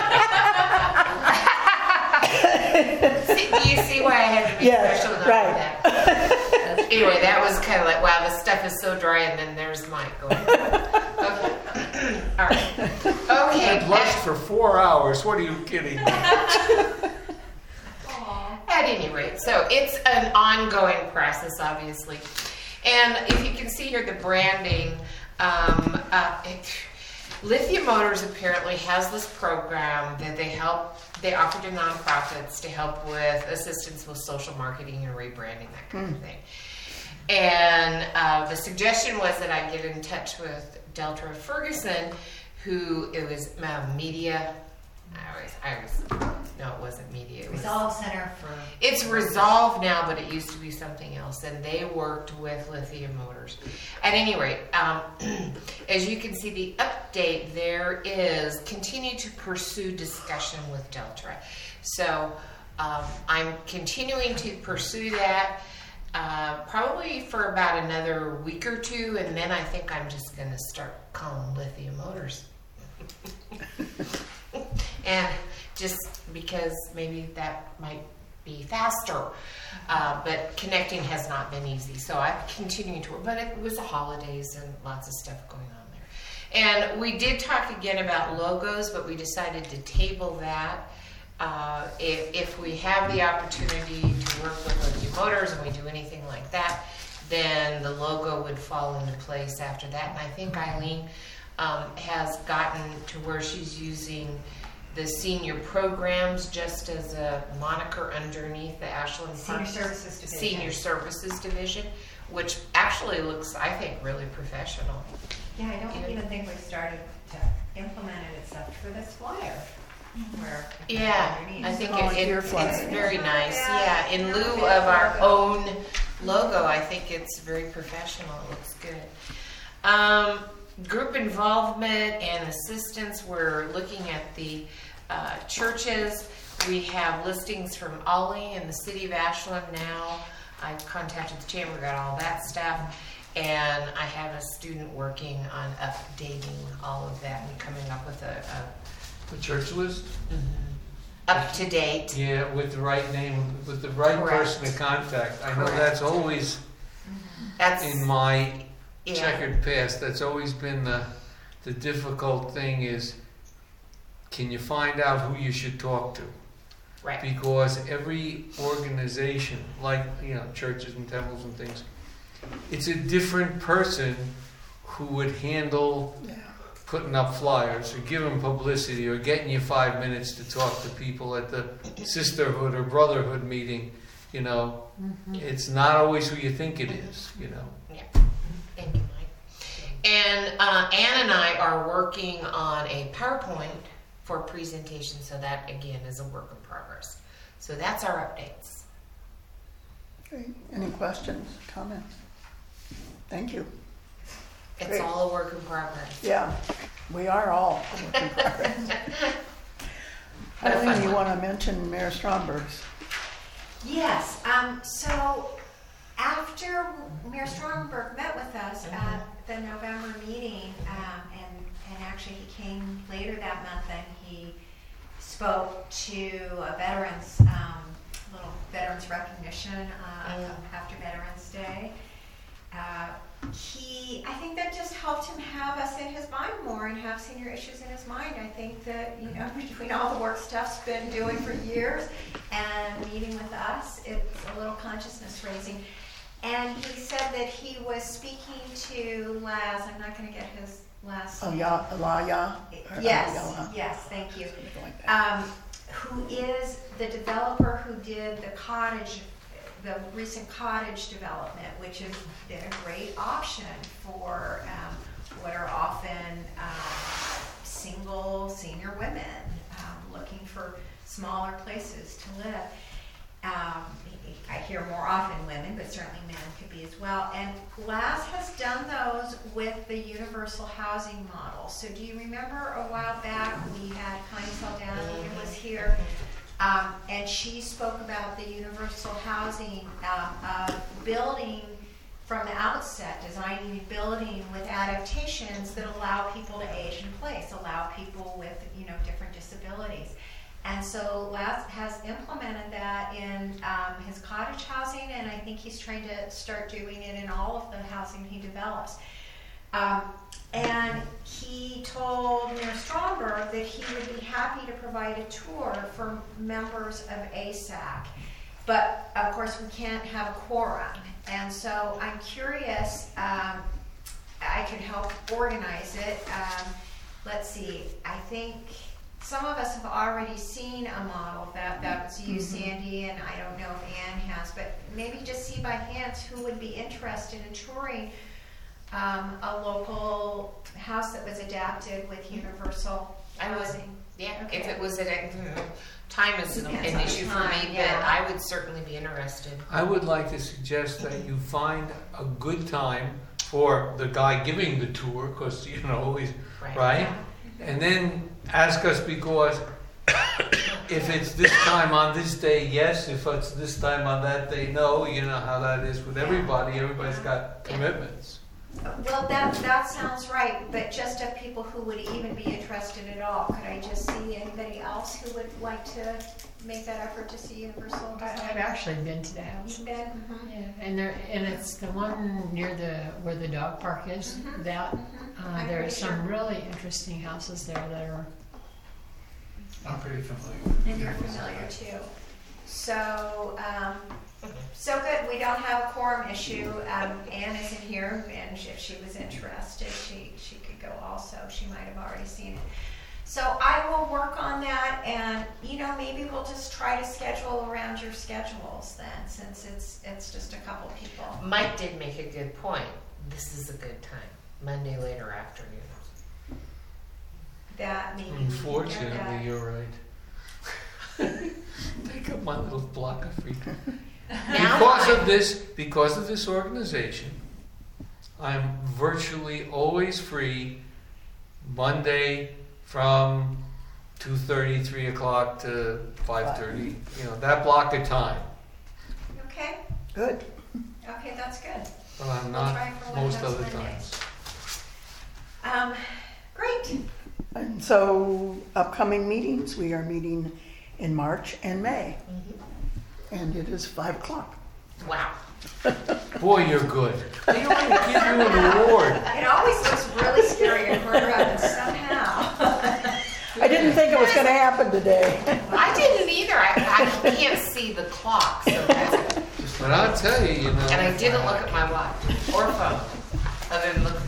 F: there.
K: See, do you see why I had to be
C: Yes,
K: special enough
C: right.
K: for that? Anyway, that was kind of like, wow, this stuff is so dry, and then there's Mike going. Okay. All right. Okay.
F: Had lunch for four hours. What are you kidding me?
K: At any rate, so it's an ongoing process, obviously. And if you can see here, the branding, um, uh, it, Lithium Motors apparently has this program that they help, they offer to nonprofits to help with assistance with social marketing and rebranding, that kind
C: Mm.
K: of thing. And uh, the suggestion was that I get in touch with Deltra Ferguson, who it was uh, media. I always, I always, no, it wasn't media. It was,
H: Resolve Center for.
K: it's Resolve now, but it used to be something else, and they worked with Lithium Motors. At any rate, um, as you can see, the update there is continue to pursue discussion with Deltra. So um, I'm continuing to pursue that uh, probably for about another week or two, and then I think I'm just going to start calling Lithium Motors. And just because maybe that might be faster. Uh, but connecting has not been easy. So I'm continuing to work. But it was the holidays and lots of stuff going on there. And we did talk again about logos, but we decided to table that. Uh, if, if we have the opportunity to work with Lithium Motors and we do anything like that, then the logo would fall into place after that. And I think Eileen um, has gotten to where she's using the senior programs just as a moniker underneath the Ashland
H: Senior
K: Parks
H: Services Division.
K: Senior Services Division, which actually looks, I think, really professional.
H: Yeah, I don't
K: Yeah.
H: even think we've started to implement it except for this flyer. Where
K: Yeah,
H: underneath.
K: I think
C: Oh,
K: it,
C: dear
K: it,
C: flyer.
K: it's very nice.
H: Yeah.
K: Yeah, in lieu of our own logo, I think it's very professional. It looks good. Um, group involvement and assistance. We're looking at the uh, churches. We have listings from Ollie in the city of Ashland now. I contacted the chamber, got all that stuff. And I have a student working on updating all of that and coming up with a, a
F: The church list?
K: up to date.
F: Yeah, with the right name, with the right
K: Correct.
F: person to contact. I know
K: Correct.
F: that's always,
K: That's
F: in my
K: yeah.
F: checkered past, that's always been the, the difficult thing is, can you find out who you should talk to?
K: Right.
F: Because every organization, like, you know, churches and temples and things, it's a different person who would handle
C: Yeah.
F: putting up flyers or giving publicity or getting you five minutes to talk to people at the sisterhood or brotherhood meeting. You know, it's not always who you think it is, you know.
K: Yeah. Thank you, Mike. And uh, Ann and I are working on a PowerPoint for a presentation, so that again is a work in progress. So that's our updates.
C: Okay. Any questions, comments? Thank you.
K: It's
C: Great.
K: all a work in progress.
C: Yeah, we are all a work in progress.
K: But a fun
C: Eileen, you
K: one.
C: want to mention Mayor Stromberg's?
H: Yes, um, so after Mayor Stromberg met with us at the November meeting, um, and, and actually he came later that month and he spoke to a veterans, um, little veterans recognition, uh,
K: Mm.
H: after Veterans Day. Uh, he, I think that just helped him have us in his mind more and have senior issues in his mind. I think that, you know, between all the work Steph's been doing for years and meeting with us, it's a little consciousness raising. And he said that he was speaking to Laz, I'm not going to get his last
C: Oh,
H: name.
C: ya, La Ya? Or
H: Yes,
C: Ayala?
H: yes, thank you.
C: Something like that.
H: Um, who is the developer who did the cottage, the recent cottage development, which has been a great option for um, what are often um, single senior women um, looking for smaller places to live. Um, I hear more often women, but certainly men could be as well. And Laz has done those with the universal housing model. So do you remember a while back we had Connie Saldana who was here, um, and she spoke about the universal housing um, of building from the outset, designing and building with adaptations that allow people to age in place, allow people with, you know, different disabilities. And so Laz has implemented that in um, his cottage housing, and I think he's trying to start doing it in all of the housing he develops. Um, and he told Mayor Stromberg that he would be happy to provide a tour for members of A S A C. But of course we can't have a quorum. And so I'm curious, um, I could help organize it. Um, let's see, I think some of us have already seen a model that, that was you,
C: Mhm.
H: Sandy, and I don't know if Ann has, but maybe just see by hands who would be interested in touring um, a local house that was adapted with universal
K: I would,
H: housing.
K: yeah,
H: Okay.
K: if it was at a, time is an
H: Depends
K: an
H: on the
K: issue for
H: time,
K: me, but
H: yeah.
K: I would certainly be interested.
F: I would like to suggest that you find a good time for the guy giving the tour, because, you know, he's, right? And then ask us, because if it's this time on this day, yes. If it's this time on that day, no. You know how that is with everybody. Everybody's got commitments.
H: Well, that that sounds right, but just of people who would even be interested at all. Could I just see anybody else who would like to make that effort to see Universal
A: I- I've
H: Design?
A: actually been to the house.
H: You've been? Mhm.
A: Yeah, and there, and it's the one near the, where the dog park is,
H: Mhm.
A: that,
H: Mhm.
A: uh,
H: I'm
A: there's
H: pretty
A: some
H: sure.
A: really interesting houses there that are,
J: I'm pretty familiar.
H: And you're familiar too. So, um, so good. We don't have a quorum issue. Um, Ann isn't here, and if she was interested, she, she could go also. She might have already seen it. So I will work on that, and, you know, maybe we'll just try to schedule around your schedules then, since it's, it's just a couple people.
K: Mike did make a good point. This is a good time, Monday later afternoon.
H: That maybe we can get that.
F: Unfortunately, you're right. Take up my little block of free time.
K: Now
F: Because
K: I-
F: of this, because of this organization, I'm virtually always free Monday from two thirty, three o'clock to five thirty. You know, that block of time.
H: Okay,
C: Good.
H: okay, that's good.
F: But I'm
H: We'll
F: not
H: try for one of
F: most
H: those
F: other
H: Mondays.
F: times.
H: Um, great.
C: And so, upcoming meetings, we are meeting in March and May, and it is five o'clock.
K: Wow.
F: Boy, you're good. They ought to give you an award.
H: It always looks really scary in Grand Rapids somehow.
C: I didn't think it was going to happen today.
K: I didn't either. I, I can't see the clock, so that's,
F: But I'll tell you, you know.
K: and I didn't look at my watch or phone, other than look